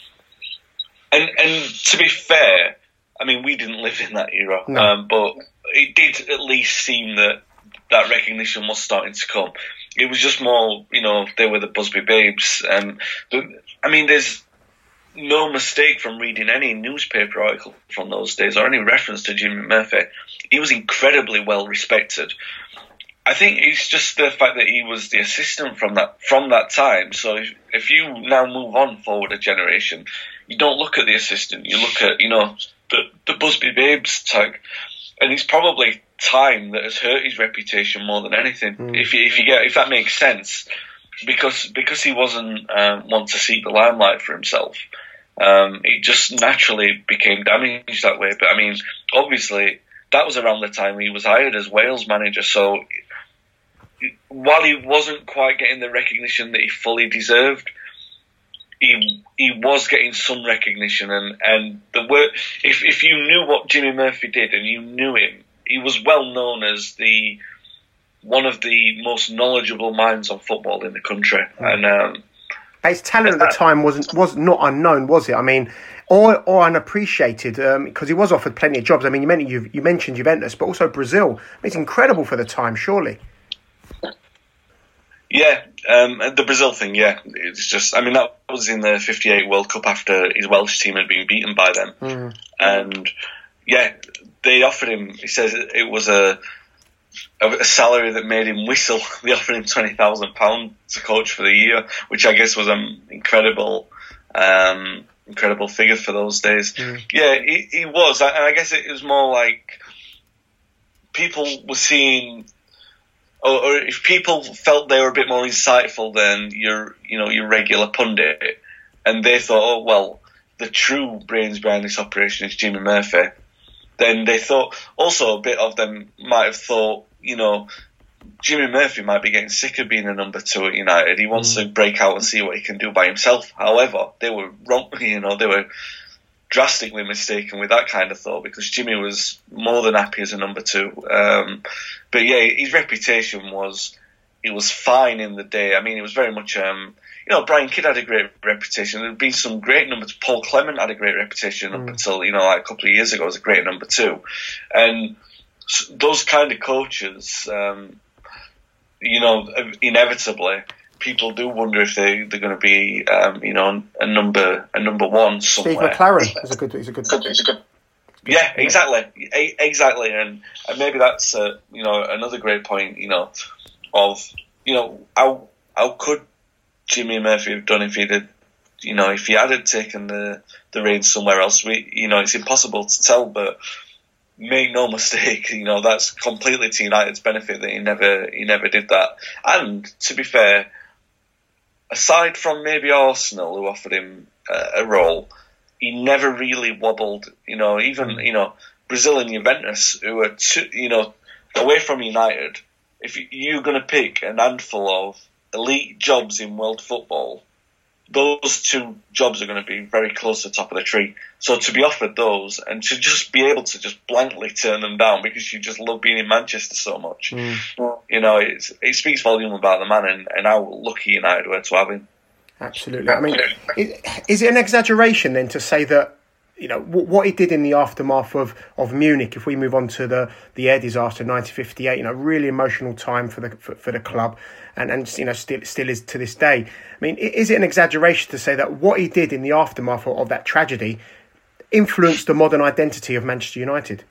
to be fair, I mean, we didn't live in that era, No. but it did at least seem that recognition was starting to come. It was just more, they were the Busby Babes. But, I mean, there's no mistake from reading any newspaper article from those days or any reference to Jimmy Murphy. He was incredibly well respected. I think it's just the fact that he was the assistant from that time. So if you now move on forward a generation, you don't look at the assistant. You look at, the Busby Babes tag. And it's probably time that has hurt his reputation more than anything. If that makes sense, because he wasn't one to seek the limelight for himself. It just naturally became damaged that way. But I mean, obviously, that was around the time he was hired as Wales manager. So while he wasn't quite getting the recognition that he fully deserved, he was getting some recognition. And the word, if you knew what Jimmy Murphy did and you knew him, he was well known as one of the most knowledgeable minds on football in the country. And his talent at the time was not unknown, was it? I mean, or unappreciated, because he was offered plenty of jobs. I mean, you mentioned Juventus, but also Brazil. I mean, it's incredible for the time, surely. Yeah, the Brazil thing, yeah. It's just, I mean, that was in the 58 World Cup after his Welsh team had been beaten by them. And, yeah, they offered him, he says it was a salary that made him whistle. They offered him £20,000 to coach for the year, which I guess was an incredible figure for those days. Yeah, he was. And I guess it was more like people were seeing, or if people felt they were a bit more insightful than your regular pundit, and they thought, oh, well, the true brains behind this operation is Jimmy Murphy, then they thought, also a bit of them might have thought, Jimmy Murphy might be getting sick of being a number 2 at United. He wants to break out and see what he can do by himself. However, they were wrong, they were drastically mistaken with that kind of thought, because Jimmy was more than happy as a number 2. But yeah, his reputation was fine in the day. I mean, it was very much, Brian Kidd had a great reputation. There had been some great numbers. Paul Clement had a great reputation up until, like a couple of years ago, was a great number 2. And those kind of coaches, inevitably, people do wonder if they're going to be, a number 1 somewhere. Steve McLaren is a good. Yeah, exactly, and maybe that's another great point. Of how could Jimmy Murphy have done if he did, if he had taken the reins somewhere else? It's impossible to tell, but make no mistake, that's completely to United's benefit that he never did that. And to be fair, aside from maybe Arsenal, who offered him a role, he never really wobbled. Even Brazil and Juventus, who are away from United. If you're going to pick a handful of elite jobs in world football, those 2 jobs are going to be very close to the top of the tree. So to be offered those and to just be able to just blankly turn them down because you just love being in Manchester so much, it speaks volume about the man and how lucky United were to have him. Absolutely. I mean, is it an exaggeration then to say that, what he did in the aftermath of Munich, if we move on to the air disaster in 1958, really emotional time for the club and still is to this day. I mean, is it an exaggeration to say that what he did in the aftermath of that tragedy influenced the modern identity of Manchester United?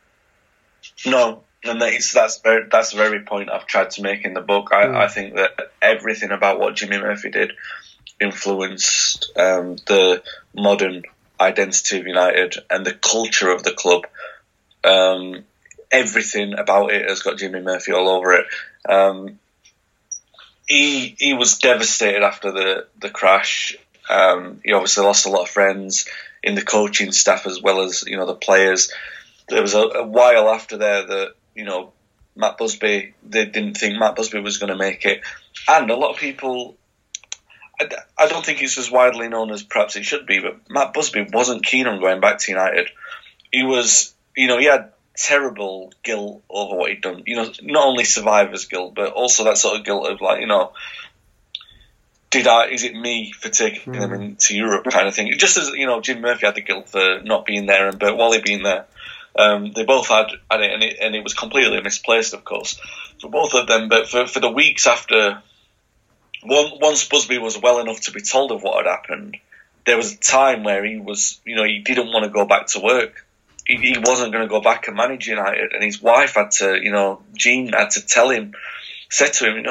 No, and that's the very point I've tried to make in the book. I think that everything about what Jimmy Murphy did influenced the modern identity of United and the culture of the club. Everything about it has got Jimmy Murphy all over it. He was devastated after the crash. He obviously lost a lot of friends in the coaching staff as well as the players. There was a while after there that Matt Busby, they didn't think Matt Busby was going to make it, and a lot of people, I don't think it's as widely known as perhaps it should be, but Matt Busby wasn't keen on going back to United. He was, he had terrible guilt over what he'd done. Not only survivor's guilt, but also that sort of guilt of like, is it me for taking them into Europe kind of thing? Just as, Jim Murphy had the guilt for not being there and Bert Wally being there. They both had it, and it was completely misplaced, of course, for both of them. But for the weeks after, once Busby was well enough to be told of what had happened, there was a time where he was, he didn't want to go back to work. He wasn't going to go back and manage United, and his wife had to, Jean had to tell him, said to him,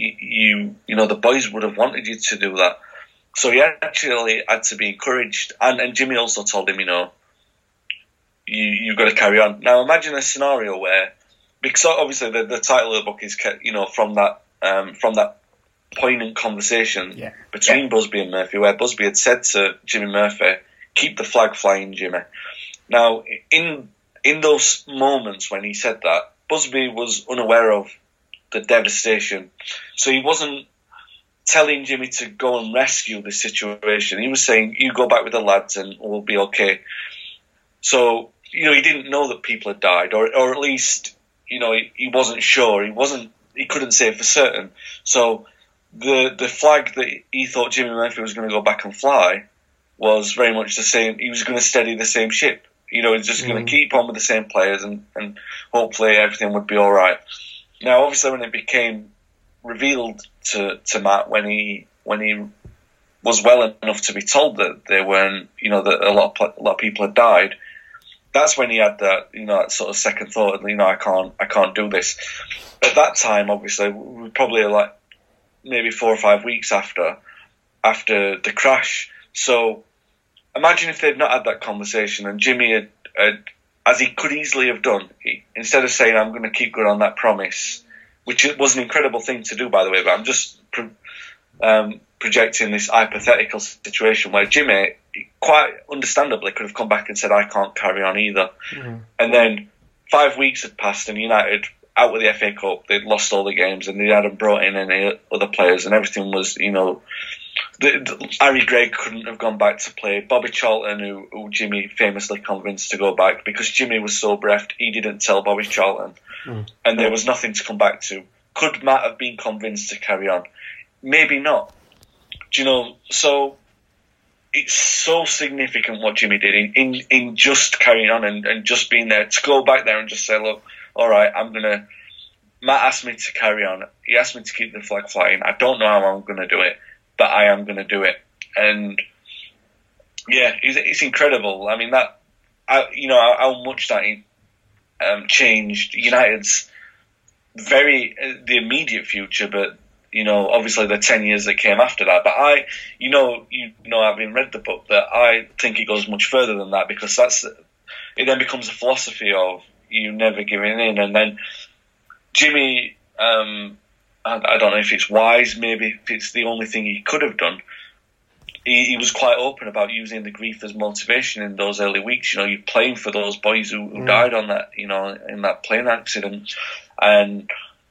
the boys would have wanted you to do that. So he actually had to be encouraged, and Jimmy also told him, you've got to carry on. Now imagine a scenario where, because obviously the title of the book is, from that poignant conversation between Busby and Murphy, where Busby had said to Jimmy Murphy, "Keep the flag flying, Jimmy." Now, in those moments when he said that, Busby was unaware of the devastation. So he wasn't telling Jimmy to go and rescue the situation. He was saying, you go back with the lads and we'll be okay. So, he didn't know that people had died, or at least, he wasn't sure. He couldn't say for certain. So the flag that he thought Jimmy Murphy was going to go back and fly was very much the same. He was going to steady the same ship. He's just going to keep on with the same players and hopefully everything would be all right. Now, obviously, when it became revealed to Matt, when he was well enough to be told that they weren't, that a lot of people had died, that's when he had that, that sort of second thought, I can't do this. At that time, obviously, we were probably like maybe 4 or 5 weeks after the crash. So imagine if they'd not had that conversation and Jimmy had as he could easily have done, instead of saying, I'm going to keep going on that promise, which was an incredible thing to do, by the way, but I'm just projecting this hypothetical situation where Jimmy, quite understandably, could have come back and said, I can't carry on either. Mm-hmm. And then 5 weeks had passed and United, out with the FA Cup, they'd lost all the games and they hadn't brought in any other players and everything was, Harry Gregg couldn't have gone back to play. Bobby Charlton, who Jimmy famously convinced to go back, because Jimmy was so bereft, he didn't tell Bobby Charlton. And there was nothing to come back to. Could Matt have been convinced to carry on? Maybe not. So it's so significant what Jimmy did in just carrying on and just being there, to go back there and just say, look, all right, Matt asked me to carry on. He asked me to keep the flag flying. I don't know how I'm going to do it, but I am going to do it. And yeah, it's incredible. I mean, how much that changed United's the immediate future, but obviously the 10 years that came after that. But having read the book, that I think it goes much further than that, because it then becomes a philosophy of you never giving in. And then Jimmy, I don't know if it's wise, maybe if it's the only thing he could have done. He was quite open about using the grief as motivation in those early weeks. You're playing for those boys who died on that, in that plane accident, and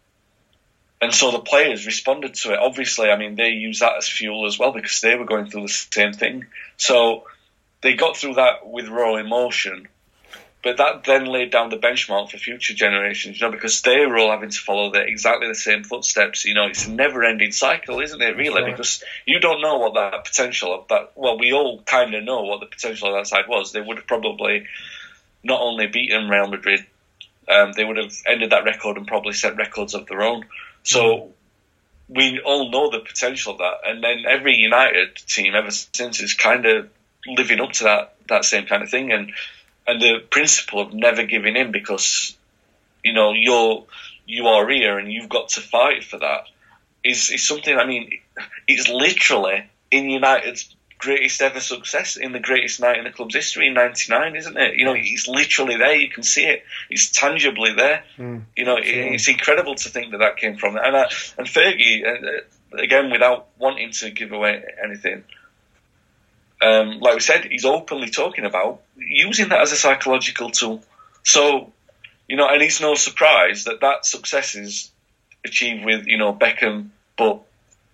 so the players responded to it. Obviously, I mean, they used that as fuel as well, because they were going through the same thing. So they got through that with raw emotion. But that then laid down the benchmark for future generations, because they were all having to follow exactly the same footsteps. It's a never-ending cycle, isn't it, really? Right. Because you don't know what that potential of that... Well, we all kind of know what the potential of that side was. They would have probably not only beaten Real Madrid, they would have ended that record and probably set records of their own. So we all know the potential of that. And then every United team ever since is kind of living up to that same kind of thing. And the principle of never giving in, because you are here and you've got to fight for that, is something. I mean, it's literally in United's greatest ever success, in the greatest night in the club's history in '99, isn't it? It's literally there. You can see it. It's tangibly there. It's incredible to think that came from it. And Fergie, again, without wanting to give away anything, like we said, he's openly talking about using that as a psychological tool. So, and it's no surprise that success is achieved with, Beckham, but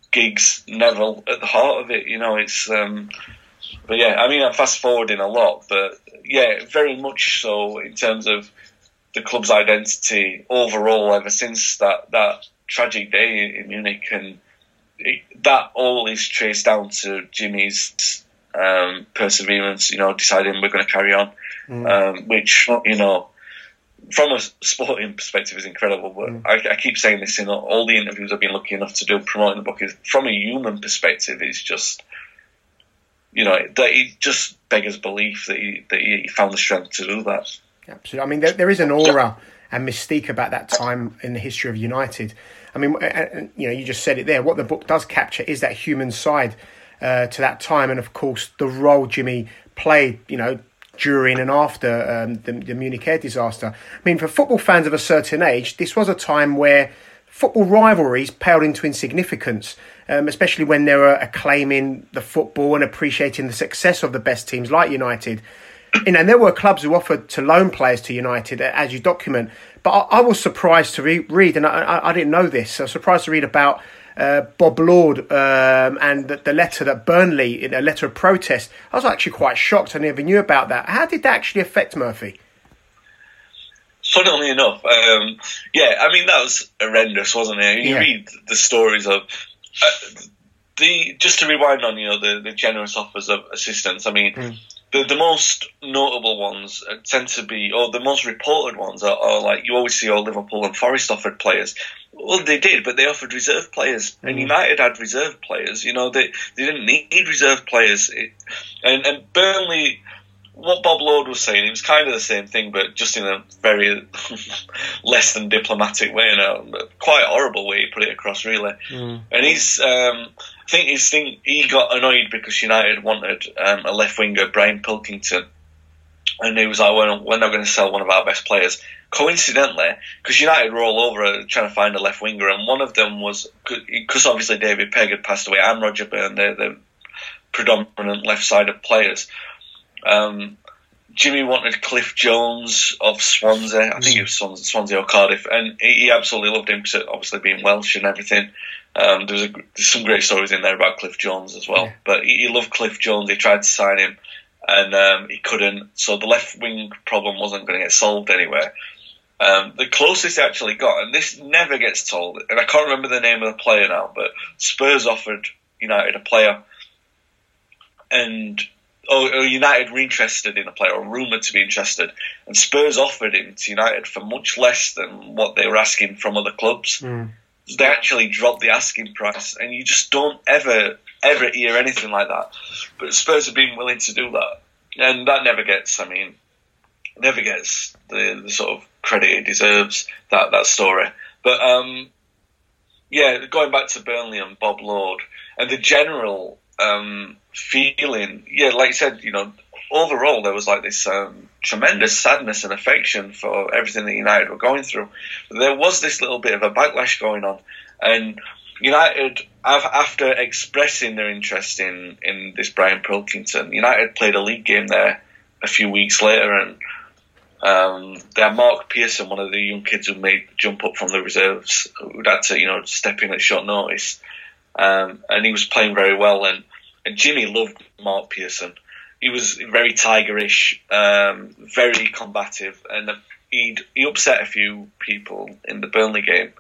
Giggs, Neville at the heart of it. You know, it's. But yeah, I mean, I'm fast forwarding a lot, but yeah, very much so in terms of the club's identity overall ever since that tragic day in Munich, and that all is traced down to Jimmy's perseverance. You know, deciding we're going to carry on, which you know, from a sporting perspective is incredible. But I keep saying this in all the interviews I've been lucky enough to do promoting the book. Is from a human perspective, it's just. You know, that he just beggars belief that he found the strength to do that. Absolutely. I mean, there is an aura and mystique about that time in the history of United. I mean, you know, you just said it there. What the book does capture is that human side to that time, and of course the role Jimmy played. You know, during and after the Munich air disaster. I mean, for football fans of a certain age, this was a time where football rivalries paled into insignificance. Especially when they were acclaiming the football and appreciating the success of the best teams like United. You know, and there were clubs who offered to loan players to United, as you document. But I was surprised to read, and I didn't know this, I was surprised to read about Bob Lord and the letter that Burnley, in a letter of protest. I was actually quite shocked. I never knew about that. How did that actually affect Murphy? Funnily enough, yeah, I mean, that was horrendous, wasn't it? You read the stories of... just to rewind on, you know, the generous offers of assistance. I mean, the most notable ones tend to be, or the most reported ones are like you always see. All Liverpool and Forest offered players. Well, they did, but they offered reserve players, and United had reserve players. You know, they didn't need reserve players, and Burnley. What Bob Lord was saying, it was kind of the same thing, but just in a very less than diplomatic way, in a quite horrible way, he put it across, really. And I think he got annoyed because United wanted a left winger, Brian Pilkington, and he was like, "Well, we're not going to sell one of our best players." Coincidentally, because United were all over trying to find a left winger, and one of them was because obviously David Pegg had passed away, and Roger Byrne, they're the predominant left-sided players. Jimmy wanted Cliff Jones of Swansea. I think it was Swansea or Cardiff, and he absolutely loved him because obviously being Welsh and everything. There's some great stories in there about Cliff Jones as well. But he loved Cliff Jones. He tried to sign him, and he couldn't. So the left wing problem wasn't going to get solved anywhere. The closest he actually got, and this never gets told, and I can't remember the name of the player now, but Spurs offered United a player, and United were interested in a player, or rumoured to be interested, and Spurs offered him to United for much less than what they were asking from other clubs. They actually dropped the asking price, and you just don't ever hear anything like that. But Spurs have been willing to do that, and that never gets the sort of credit it deserves, that story. But yeah, going back to Burnley and Bob Lord and the general feeling, yeah, like you said, you know, overall there was like this tremendous sadness and affection for everything that United were going through. There was this little bit of a backlash going on, and United, after expressing their interest in this Brian Pilkington, United played a league game there a few weeks later, and they had Mark Pearson, one of the young kids who made the jump up from the reserves, who'd had to, you know, step in at short notice, and he was playing very well, and Jimmy loved Mark Pearson. He was very tigerish, very combative, and he upset a few people in the Burnley game.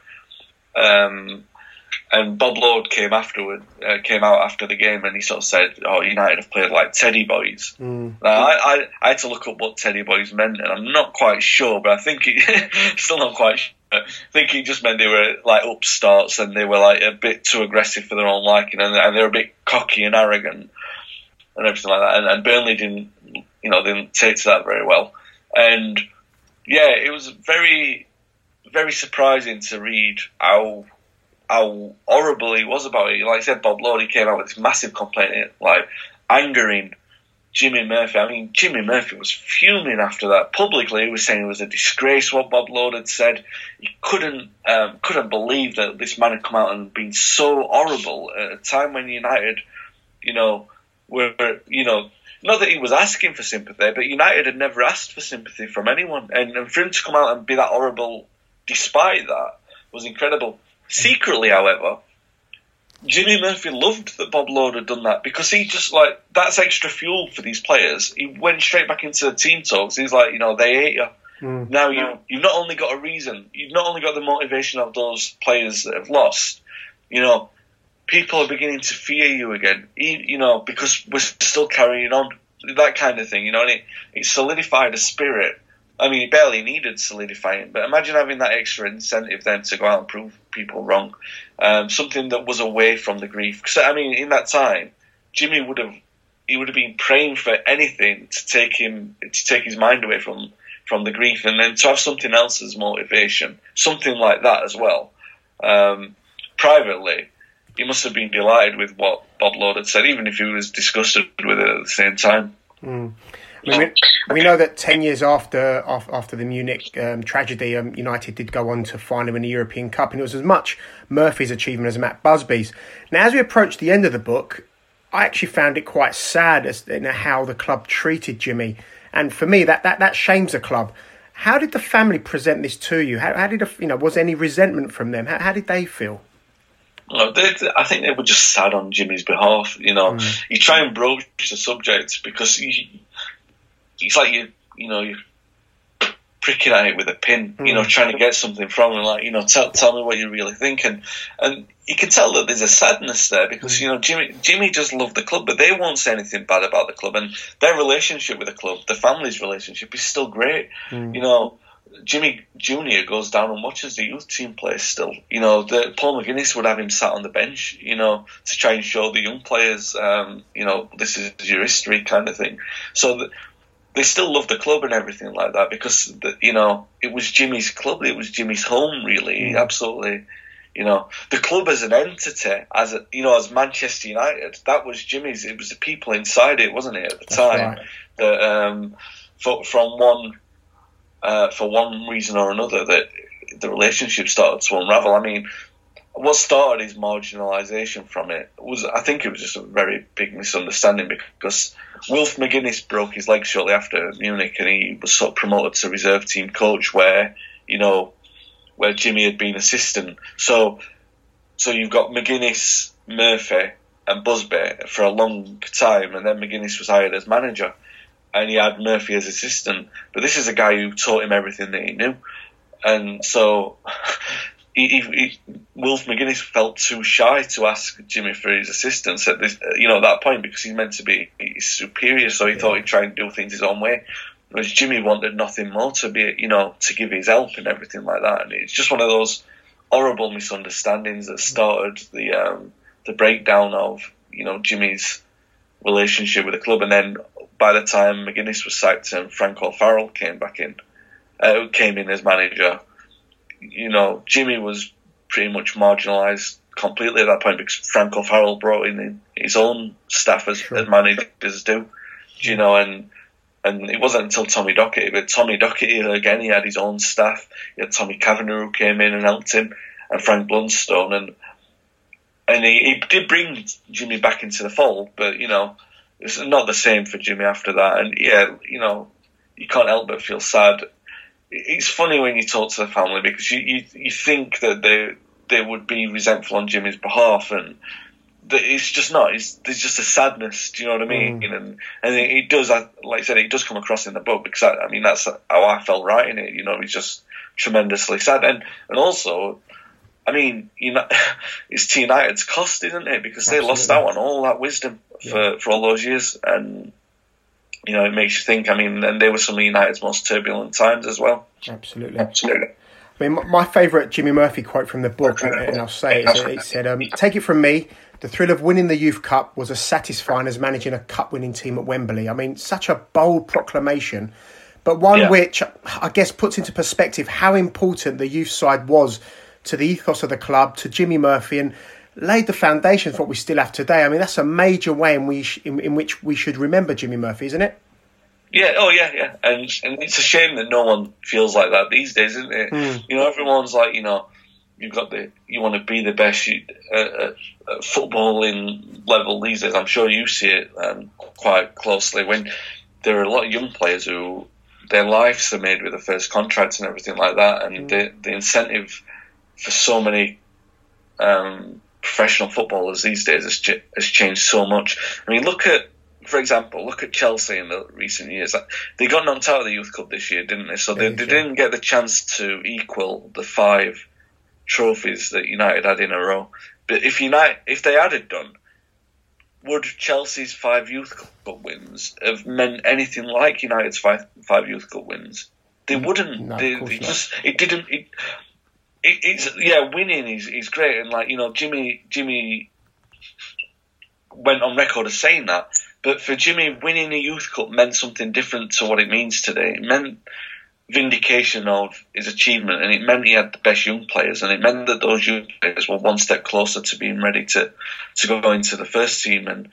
And Bob Lord came out after the game, and he sort of said, "Oh, United have played like Teddy Boys." Now, I had to look up what Teddy Boys meant, and I'm not quite sure, but I think still not quite sure. I think he just meant they were like upstarts, and they were like a bit too aggressive for their own liking, and they were a bit cocky and arrogant and everything like that. And Burnley didn't take to that very well. And yeah, it was very, very surprising to read how horrible he was about it. Like I said, Bob Lord, he came out with this massive complaint, like angering Jimmy Murphy. I mean, Jimmy Murphy was fuming after that. Publicly, he was saying it was a disgrace what Bob Lord had said. He couldn't believe that this man had come out and been so horrible at a time when United, were, not that he was asking for sympathy, but United had never asked for sympathy from anyone. And for him to come out and be that horrible despite that was incredible. Secretly, however, Jimmy Murphy loved that Bob Lord had done that because he just like that's extra fuel for these players. He went straight back into the team talks. He's like, they hate you. Now you've not only got a reason, you've not only got the motivation of those players that have lost. People are beginning to fear you again. Because we're still carrying on, that kind of thing. And it solidified a spirit. I mean, it barely needed solidifying, but imagine having that extra incentive then to go out and prove people wrong. Something that was away from the grief. Because I mean, in that time, Jimmy would have been praying for anything to take his mind away from the grief, and then to have something else as motivation, something like that as well. Privately, he must have been delighted with what Bob Lord had said, even if he was disgusted with it at the same time. I mean, we know that 10 years after the Munich tragedy, United did go on to finally win the European Cup, and it was as much Murphy's achievement as Matt Busby's. Now, as we approach the end of the book, I actually found it quite sad as how the club treated Jimmy, and for me, that shames the club. How did the family present this to you? How did was any resentment from them? How did they feel? I think they were just sad on Jimmy's behalf. You try and broach the subject because it's like you're pricking at it with a pin, trying to get something from him, like, tell me what you really think. And you can tell that there's a sadness there because, Jimmy just loved the club, but they won't say anything bad about the club. And their relationship with the club, the family's relationship, is still great. Jimmy Jr. goes down and watches the youth team play still. Paul McGuinness would have him sat on the bench, to try and show the young players, this is your history kind of thing. So they still love the club and everything like that because, it was Jimmy's club. It was Jimmy's home, really. Absolutely. The club as an entity, as Manchester United, that was Jimmy's. It was the people inside it, wasn't it, at the time? Right. That for one reason or another, that the relationship started to unravel. I mean, what started his marginalisation from it I think it was just a very big misunderstanding because Wilf McGuinness broke his leg shortly after Munich, and he was sort of promoted to reserve team coach where Jimmy had been assistant. So you've got McGuinness, Murphy and Busby for a long time, and then McGuinness was hired as manager, and he had Murphy as assistant. But this is a guy who taught him everything that he knew, and so Wilf McGuinness felt too shy to ask Jimmy for his assistance at this, at that point, because he's meant to be his superior. So he thought he'd try and do things his own way. Whereas Jimmy wanted nothing more to be, to give his help and everything like that. And it's just one of those horrible misunderstandings that started the breakdown of, Jimmy's relationship with the club. And then by the time McGuinness was sacked and Frank O'Farrell came in as manager, Jimmy was pretty much marginalised completely at that point because Frank O'Farrell brought in his own staff as managers do, and it wasn't until Tommy Docherty, but Tommy Docherty, again, he had his own staff. He had Tommy Kavanagh who came in and helped him, and Frank Blunstone, and he did bring Jimmy back into the fold, but, it's not the same for Jimmy after that, and you can't help but feel sad. It's funny when you talk to the family because you think that they would be resentful on Jimmy's behalf, and it's just not. There's just a sadness. Do you know what I mean? And it does, like I said, it does come across in the book because that's how I felt writing it. It's just tremendously sad, and also, it's to United's cost, isn't it? Because they lost out on all that wisdom for all those years, and. It makes you think. And they were some of United's most turbulent times as well. Absolutely. My favourite Jimmy Murphy quote from the book, and I'll say it said, "Take it from me, the thrill of winning the Youth Cup was as satisfying as managing a cup-winning team at Wembley." Such a bold proclamation, but one which I guess puts into perspective how important the youth side was to the ethos of the club, to Jimmy Murphy, and laid the foundation for what we still have today. That's a major way in which we should remember Jimmy Murphy, isn't it? Yeah, yeah. And it's a shame that no one feels like that these days, isn't it? Everyone's like, you want to be the best at footballing level these days. I'm sure you see it quite closely when there are a lot of young players who their lives are made with the first contracts and everything like that, and the incentive for so many professional footballers these days has changed so much. I mean, for example, look at Chelsea in the recent years. They got knocked out of the Youth Cup this year, didn't they? So they didn't get the chance to equal the 5 trophies that United had in a row. But if they had done, would Chelsea's 5 Youth Cup wins have meant anything like United's 5 Youth Cup wins? They wouldn't. No, It didn't. Winning is great, and Jimmy went on record as saying that. But for Jimmy, winning a Youth Cup meant something different to what it means today. It meant vindication of his achievement, and it meant he had the best young players, and it meant that those young players were one step closer to being ready to go into the first team. And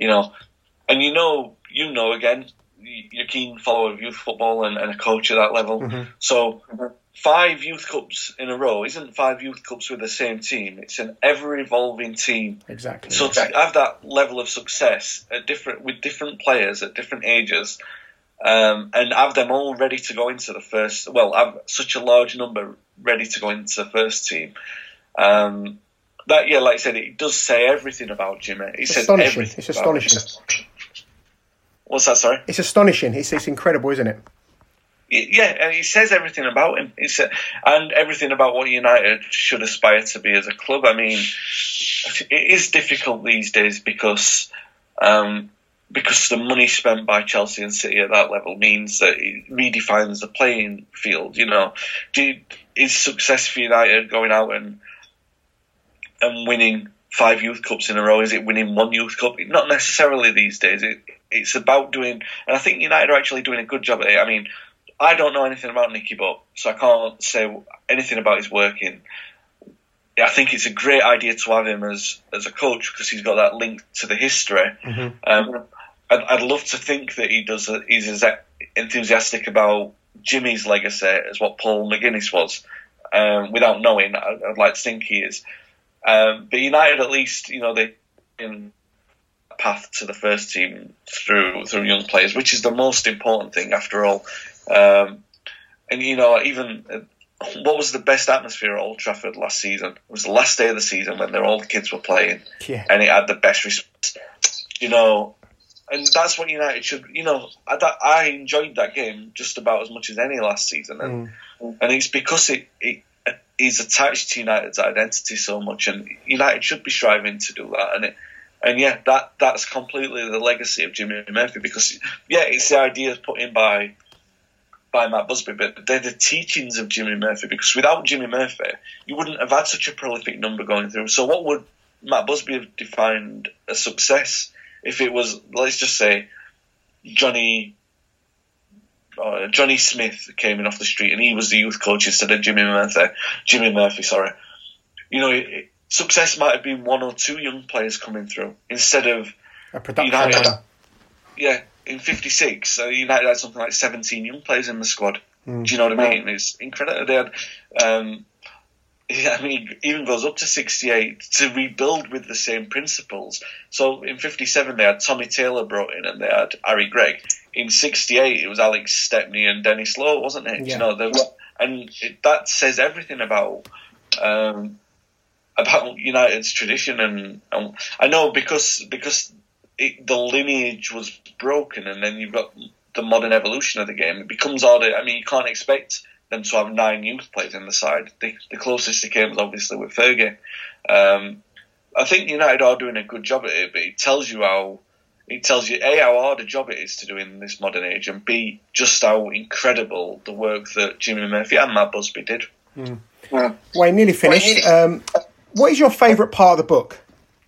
again, you're a keen follower of youth football and a coach at that level. Mm-hmm. So 5 Youth Cups in a row isn't 5 Youth Cups with the same team. It's an ever-evolving team. Exactly. So to have that level of success with different players at different ages, and have them all ready to go into the first. Well, have such a large number ready to go into the first team. Like I said, it does say everything about Jimmy. It's astonishing. It's astonishing. What's that? Sorry. It's astonishing. It's incredible, isn't it? Yeah, and it says everything about him. And everything about what United should aspire to be as a club. I mean, it is difficult these days because the money spent by Chelsea and City at that level means that it redefines the playing field. Is success for United going out and winning 5 Youth Cups in a row? Is it winning 1 Youth Cup? Not necessarily these days. It's about doing, and I think United are actually doing a good job at it. I mean, I don't know anything about Nicky Butt, so I can't say anything about his working. I think it's a great idea to have him as a coach because he's got that link to the history. Mm-hmm. I'd love to think that he's as enthusiastic about Jimmy's legacy as what Paul McGuinness was. Without knowing, I'd like to think he is. But United, at least, they in a path to the first team through young players, which is the most important thing after all. Even what was the best atmosphere at Old Trafford last season? It was the last day of the season when all the kids were playing, and it had the best response. And that's what United should. I enjoyed that game just about as much as any last season, and it's because it is attached to United's identity so much, and United should be striving to do that. That's completely the legacy of Jimmy Murphy, because it's the ideas put in by Matt Busby, but they're the teachings of Jimmy Murphy, because without Jimmy Murphy, you wouldn't have had such a prolific number going through. So what would Matt Busby have defined as success if it was, let's just say, Johnny Smith came in off the street and he was the youth coach instead of Jimmy Murphy, sorry. Success might have been 1 or 2 young players coming through instead of a production. In 56, United had something like 17 young players in the squad. Do you know what I mean? It's incredible. They had, even goes up to 68 to rebuild with the same principles. So in 57, they had Tommy Taylor brought in and they had Harry Gregg. In 68, it was Alex Stepney and Dennis Lowe, wasn't it? Yeah. That says everything about United's tradition. And I know because the lineage was broken, and then you've got the modern evolution of the game. It becomes harder. I mean, you can't expect them to have 9 youth players in the side. The closest they came was obviously with Fergie. I think United are doing a good job at it, but it tells you A, how hard a job it is to do in this modern age, and B, just how incredible the work that Jimmy Murphy and Matt Busby did. Wayne, nearly finished. What is your favourite part of the book?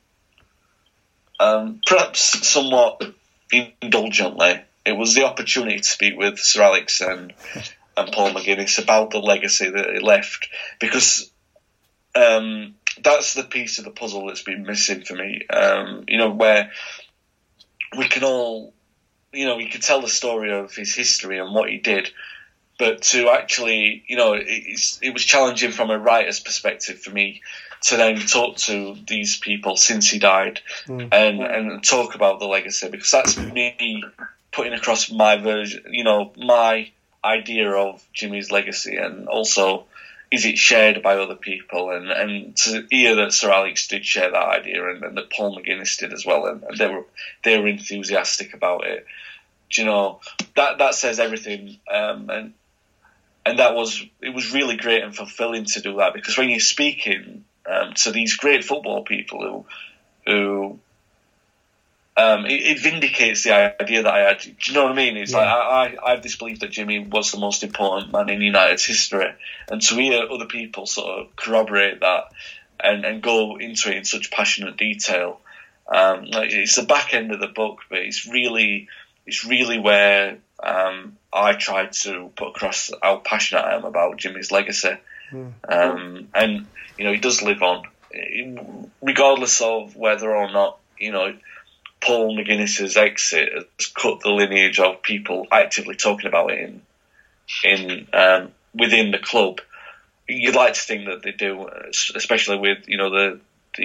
Perhaps somewhat indulgently, it was the opportunity to speak with Sir Alex and Paul McGuinness about the legacy that he left, because that's the piece of the puzzle that's been missing for me. Where we can all, we could tell the story of his history and what he did, but to actually, it was challenging from a writer's perspective for me to then talk to these people since he died and talk about the legacy, because that's me putting across my version, my idea of Jimmy's legacy, and also, is it shared by other people? And to hear that Sir Alex did share that idea, and that Paul McGuinness did as well, and they were enthusiastic about it. Do you know, that says everything. And it was really great and fulfilling to do that, because when you're speaking to these great football people who it vindicates the idea that I had. Do you know what I mean? It's like I have this belief that Jimmy was the most important man in United's history, and to hear other people sort of corroborate that and go into it in such passionate detail, like it's the back end of the book, but it's really where I try to put across how passionate I am about Jimmy's legacy, and he does live on, regardless of whether or not Paul McGuinness's exit has cut the lineage of people actively talking about it in within the club. You'd like to think that they do, especially with the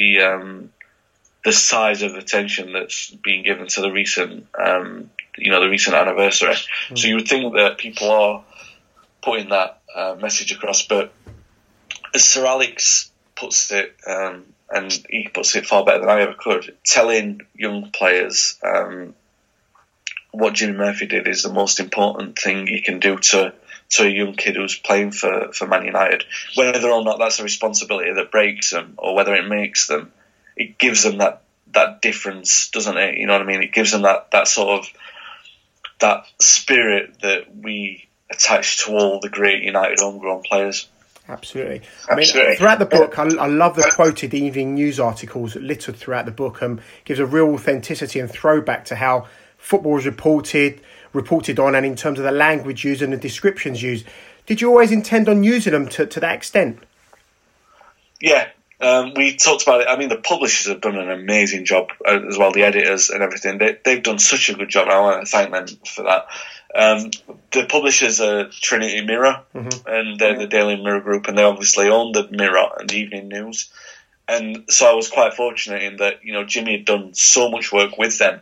size of attention that's being given to the recent anniversary. So you would think that people are putting that message across, but as Sir Alex puts it, and he puts it far better than I ever could, telling young players what Jimmy Murphy did is the most important thing you can do to a young kid who's playing for Man United. Whether or not that's a responsibility that breaks them or whether it makes them, it gives them that difference, doesn't it? You know what I mean? It gives them that sort of that spirit that we attach to all the great United homegrown players. Absolutely. I mean, throughout the book, I love the quoted Evening News articles littered throughout the book. Gives a real authenticity and throwback to how football was reported on, and in terms of the language used and the descriptions used. Did you always intend on using them to that extent? Yeah, we talked about it. I mean, the publishers have done an amazing job as well, the editors and everything. They've done such a good job, and I want to thank them for that. The publishers are Trinity Mirror, and they're the Daily Mirror Group, and they obviously own the Mirror and the Evening News. And so I was quite fortunate in that, Jimmy had done so much work with them.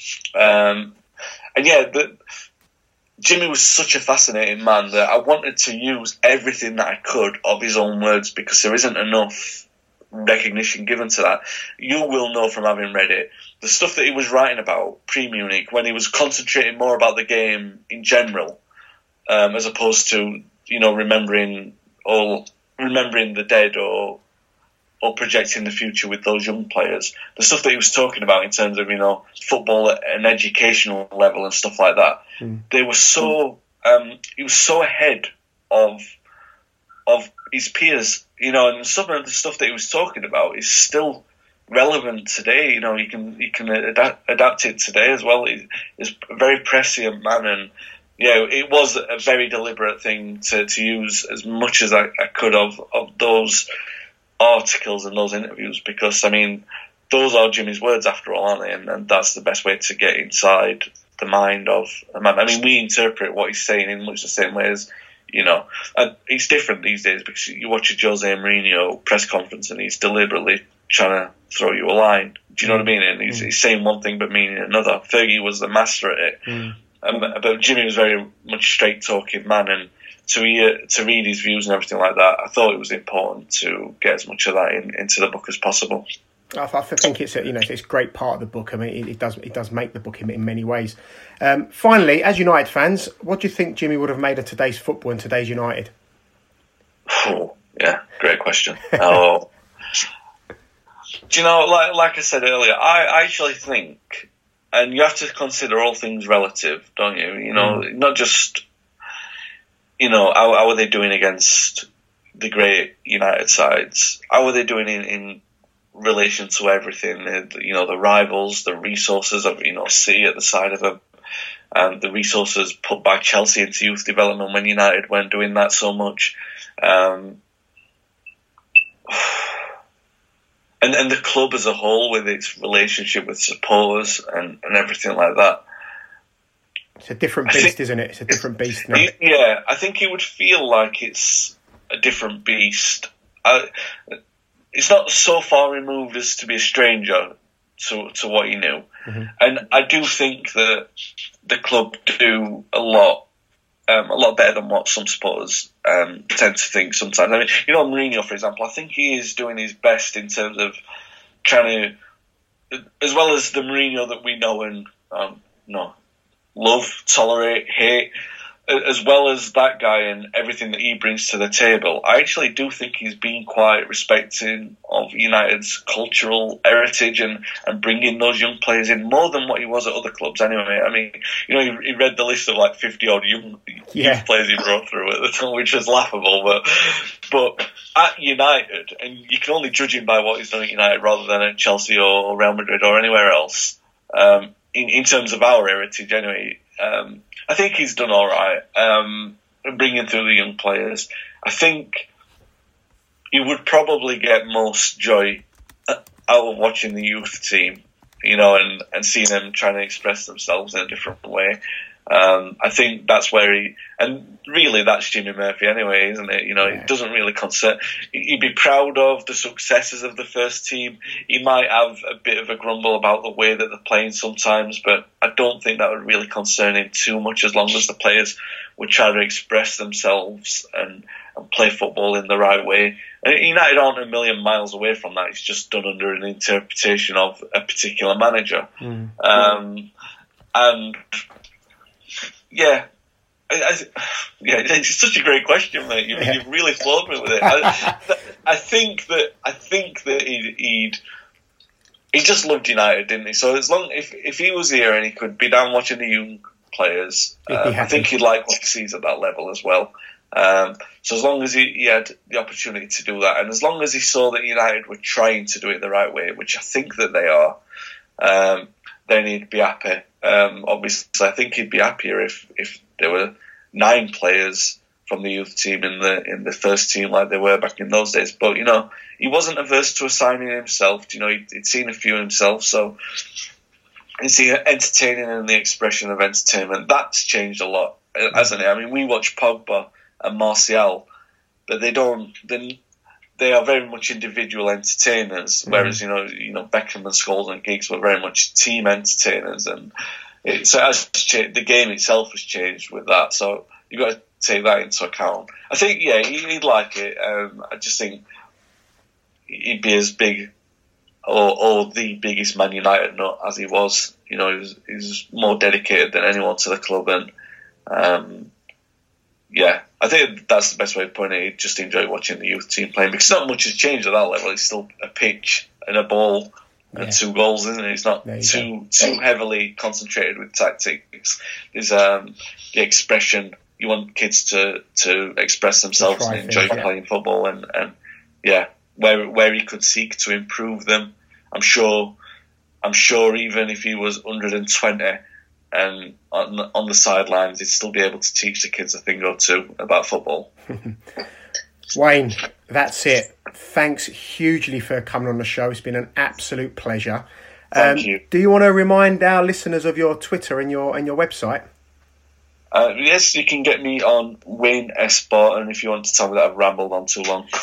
Jimmy was such a fascinating man that I wanted to use everything that I could of his own words, because there isn't enough recognition given to that. You will know from having read it, the stuff that he was writing about pre-Munich, when he was concentrating more about the game in general, as opposed to remembering the dead or projecting the future with those young players. The stuff that he was talking about in terms of football at an educational level and stuff like that, they were so he was so ahead of his peers, and some of the stuff that he was talking about is still relevant today. He can adapt it today as well. He's a very prescient man, and it was a very deliberate thing to use as much as I could of those articles and those interviews, because those are Jimmy's words after all, aren't they? And that's the best way to get inside the mind of a man. We interpret what he's saying in much the same way as and it's different these days, because you watch a Jose Mourinho press conference and he's deliberately trying to throw you a line. Do you know what I mean? And he's saying one thing but meaning another. Fergie was the master at it. But Jimmy was very much straight talking man, and to read his views and everything like that, I thought it was important to get as much of that into the book as possible. I think it's it's a great part of the book. It does make the book in many ways. Finally, as United fans, what do you think Jimmy would have made of today's football and today's United? Oh, yeah, great question. Do you know, like I said earlier, I actually think, and you have to consider all things relative, don't you? Not just how are they doing against the great United sides? How are they doing in relation to everything, the rivals, the resources of City at the side of them, and the resources put by Chelsea into youth development when United weren't doing that so much, and the club as a whole with its relationship with supporters and everything like that. It's a different beast, isn't it? It's a different beast now. Yeah, I think it would feel like it's a different beast. It's not so far removed as to be a stranger to what he knew. And I do think that the club do a lot a lot better than what some supporters tend to think sometimes. I mean, Mourinho, for example, I think he is doing his best in terms of trying to, as well as the Mourinho that we know and love, tolerate, hate, as well as that guy and everything that he brings to the table, I actually do think he's been quite respecting of United's cultural heritage and bringing those young players in more than what he was at other clubs anyway. I mean, he read the list of like 50-odd young players he brought through at the time, which was laughable. But at United, and you can only judge him by what he's done at United rather than at Chelsea or Real Madrid or anywhere else, in terms of our heritage anyway, I think he's done all right, bringing through the young players. I think you would probably get most joy out of watching the youth team, and seeing them trying to express themselves in a different way. I think that's where and really that's Jimmy Murphy anyway, isn't it? It doesn't really concern. He'd be proud of the successes of the first team. He might have a bit of a grumble about the way that they're playing sometimes, but I don't think that would really concern him too much as long as the players would try to express themselves and play football in the right way. And United aren't a million miles away from that. It's just done under an interpretation of a particular manager. And yeah, it's such a great question, mate. You've really floored me with it. I think that he just loved United, didn't he? So if he was here and he could be down watching the young players, I think he'd like what he sees at that level as well. So as long as he had the opportunity to do that, and as long as he saw that United were trying to do it the right way, which I think that they are, then he'd be happy. Obviously, I think he'd be happier if there were 9 players from the youth team in the first team like they were back in those days. But he wasn't averse to assigning himself. He'd seen a few himself, so he's entertaining in the expression of entertainment. That's changed a lot, hasn't it? I mean, we watch Pogba and Martial, but they are very much individual entertainers, whereas Beckham and Scholes and Giggs were very much team entertainers, and the game itself has changed with that. So you've got to take that into account. I think he'd like it. I just think he'd be as big or the biggest Man United nut as he was. He was more dedicated than anyone to the club, and I think that's the best way of putting it. He just enjoy watching the youth team playing, because not much has changed at that level. It's still a pitch and a ball and 2 goals, isn't it? It's not too heavily concentrated with tactics. There's the expression. You want kids to express themselves and enjoy playing football, and where he could seek to improve them. I'm sure even if he was 120 and on the sidelines, he'd still be able to teach the kids a thing or two about football. Wayne, that's it. Thanks hugely for coming on the show. It's been an absolute pleasure. Thank you. Do you want to remind our listeners of your Twitter and your website? Yes, you can get me on Wayne S. Barton if you want to tell me that I've rambled on too long.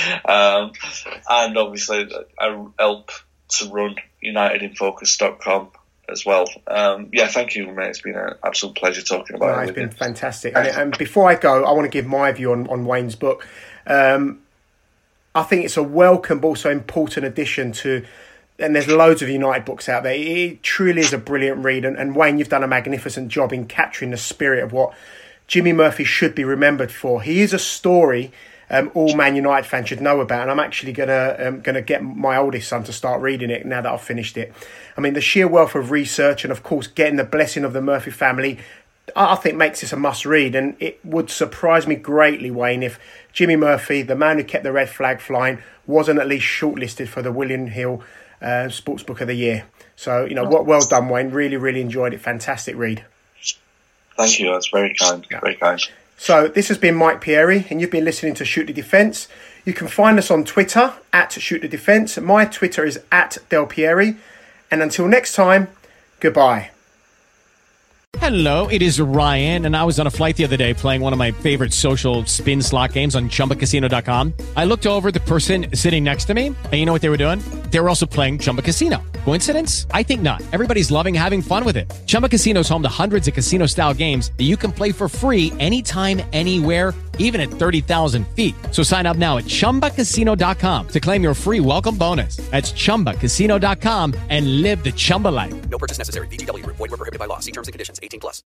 And obviously, I help to run UnitedInFocus.com as well. Thank you, mate. It's been an absolute pleasure talking about it. It's been fantastic. And before I go, I want to give my view on Wayne's book. I think it's a welcome but also important addition to, and there's loads of United books out there. It truly is a brilliant read. And Wayne, you've done a magnificent job in capturing the spirit of what Jimmy Murphy should be remembered for. He is a story all Man United fans should know about, and I'm actually gonna get my oldest son to start reading it now that I've finished it. I mean, the sheer wealth of research and, of course, getting the blessing of the Murphy family, I think makes this a must-read. And it would surprise me greatly, Wayne, if Jimmy Murphy, the man who kept the red flag flying, wasn't at least shortlisted for the William Hill Sports Book of the Year. So, well done, Wayne. Really, really enjoyed it. Fantastic read. Thank you. That's very kind. Yeah. Very kind. So this has been Mike Pieri, and you've been listening to Shoot the Defence. You can find us on Twitter at Shoot the Defence. My Twitter is at Del Pieri. And until next time, goodbye. Hello, it is Ryan, and I was on a flight the other day playing one of my favorite social spin slot games on ChumbaCasino.com. I looked over at the person sitting next to me, and you know what they were doing? They were also playing Chumba Casino. Coincidence? I think not. Everybody's loving having fun with it. Chumba Casino is home to hundreds of casino-style games that you can play for free anytime, anywhere, even at 30,000 feet. So sign up now at ChumbaCasino.com to claim your free welcome bonus. That's ChumbaCasino.com and live the Chumba life. No purchase necessary. VGW Group. Void where prohibited by law. See terms and conditions. 18+.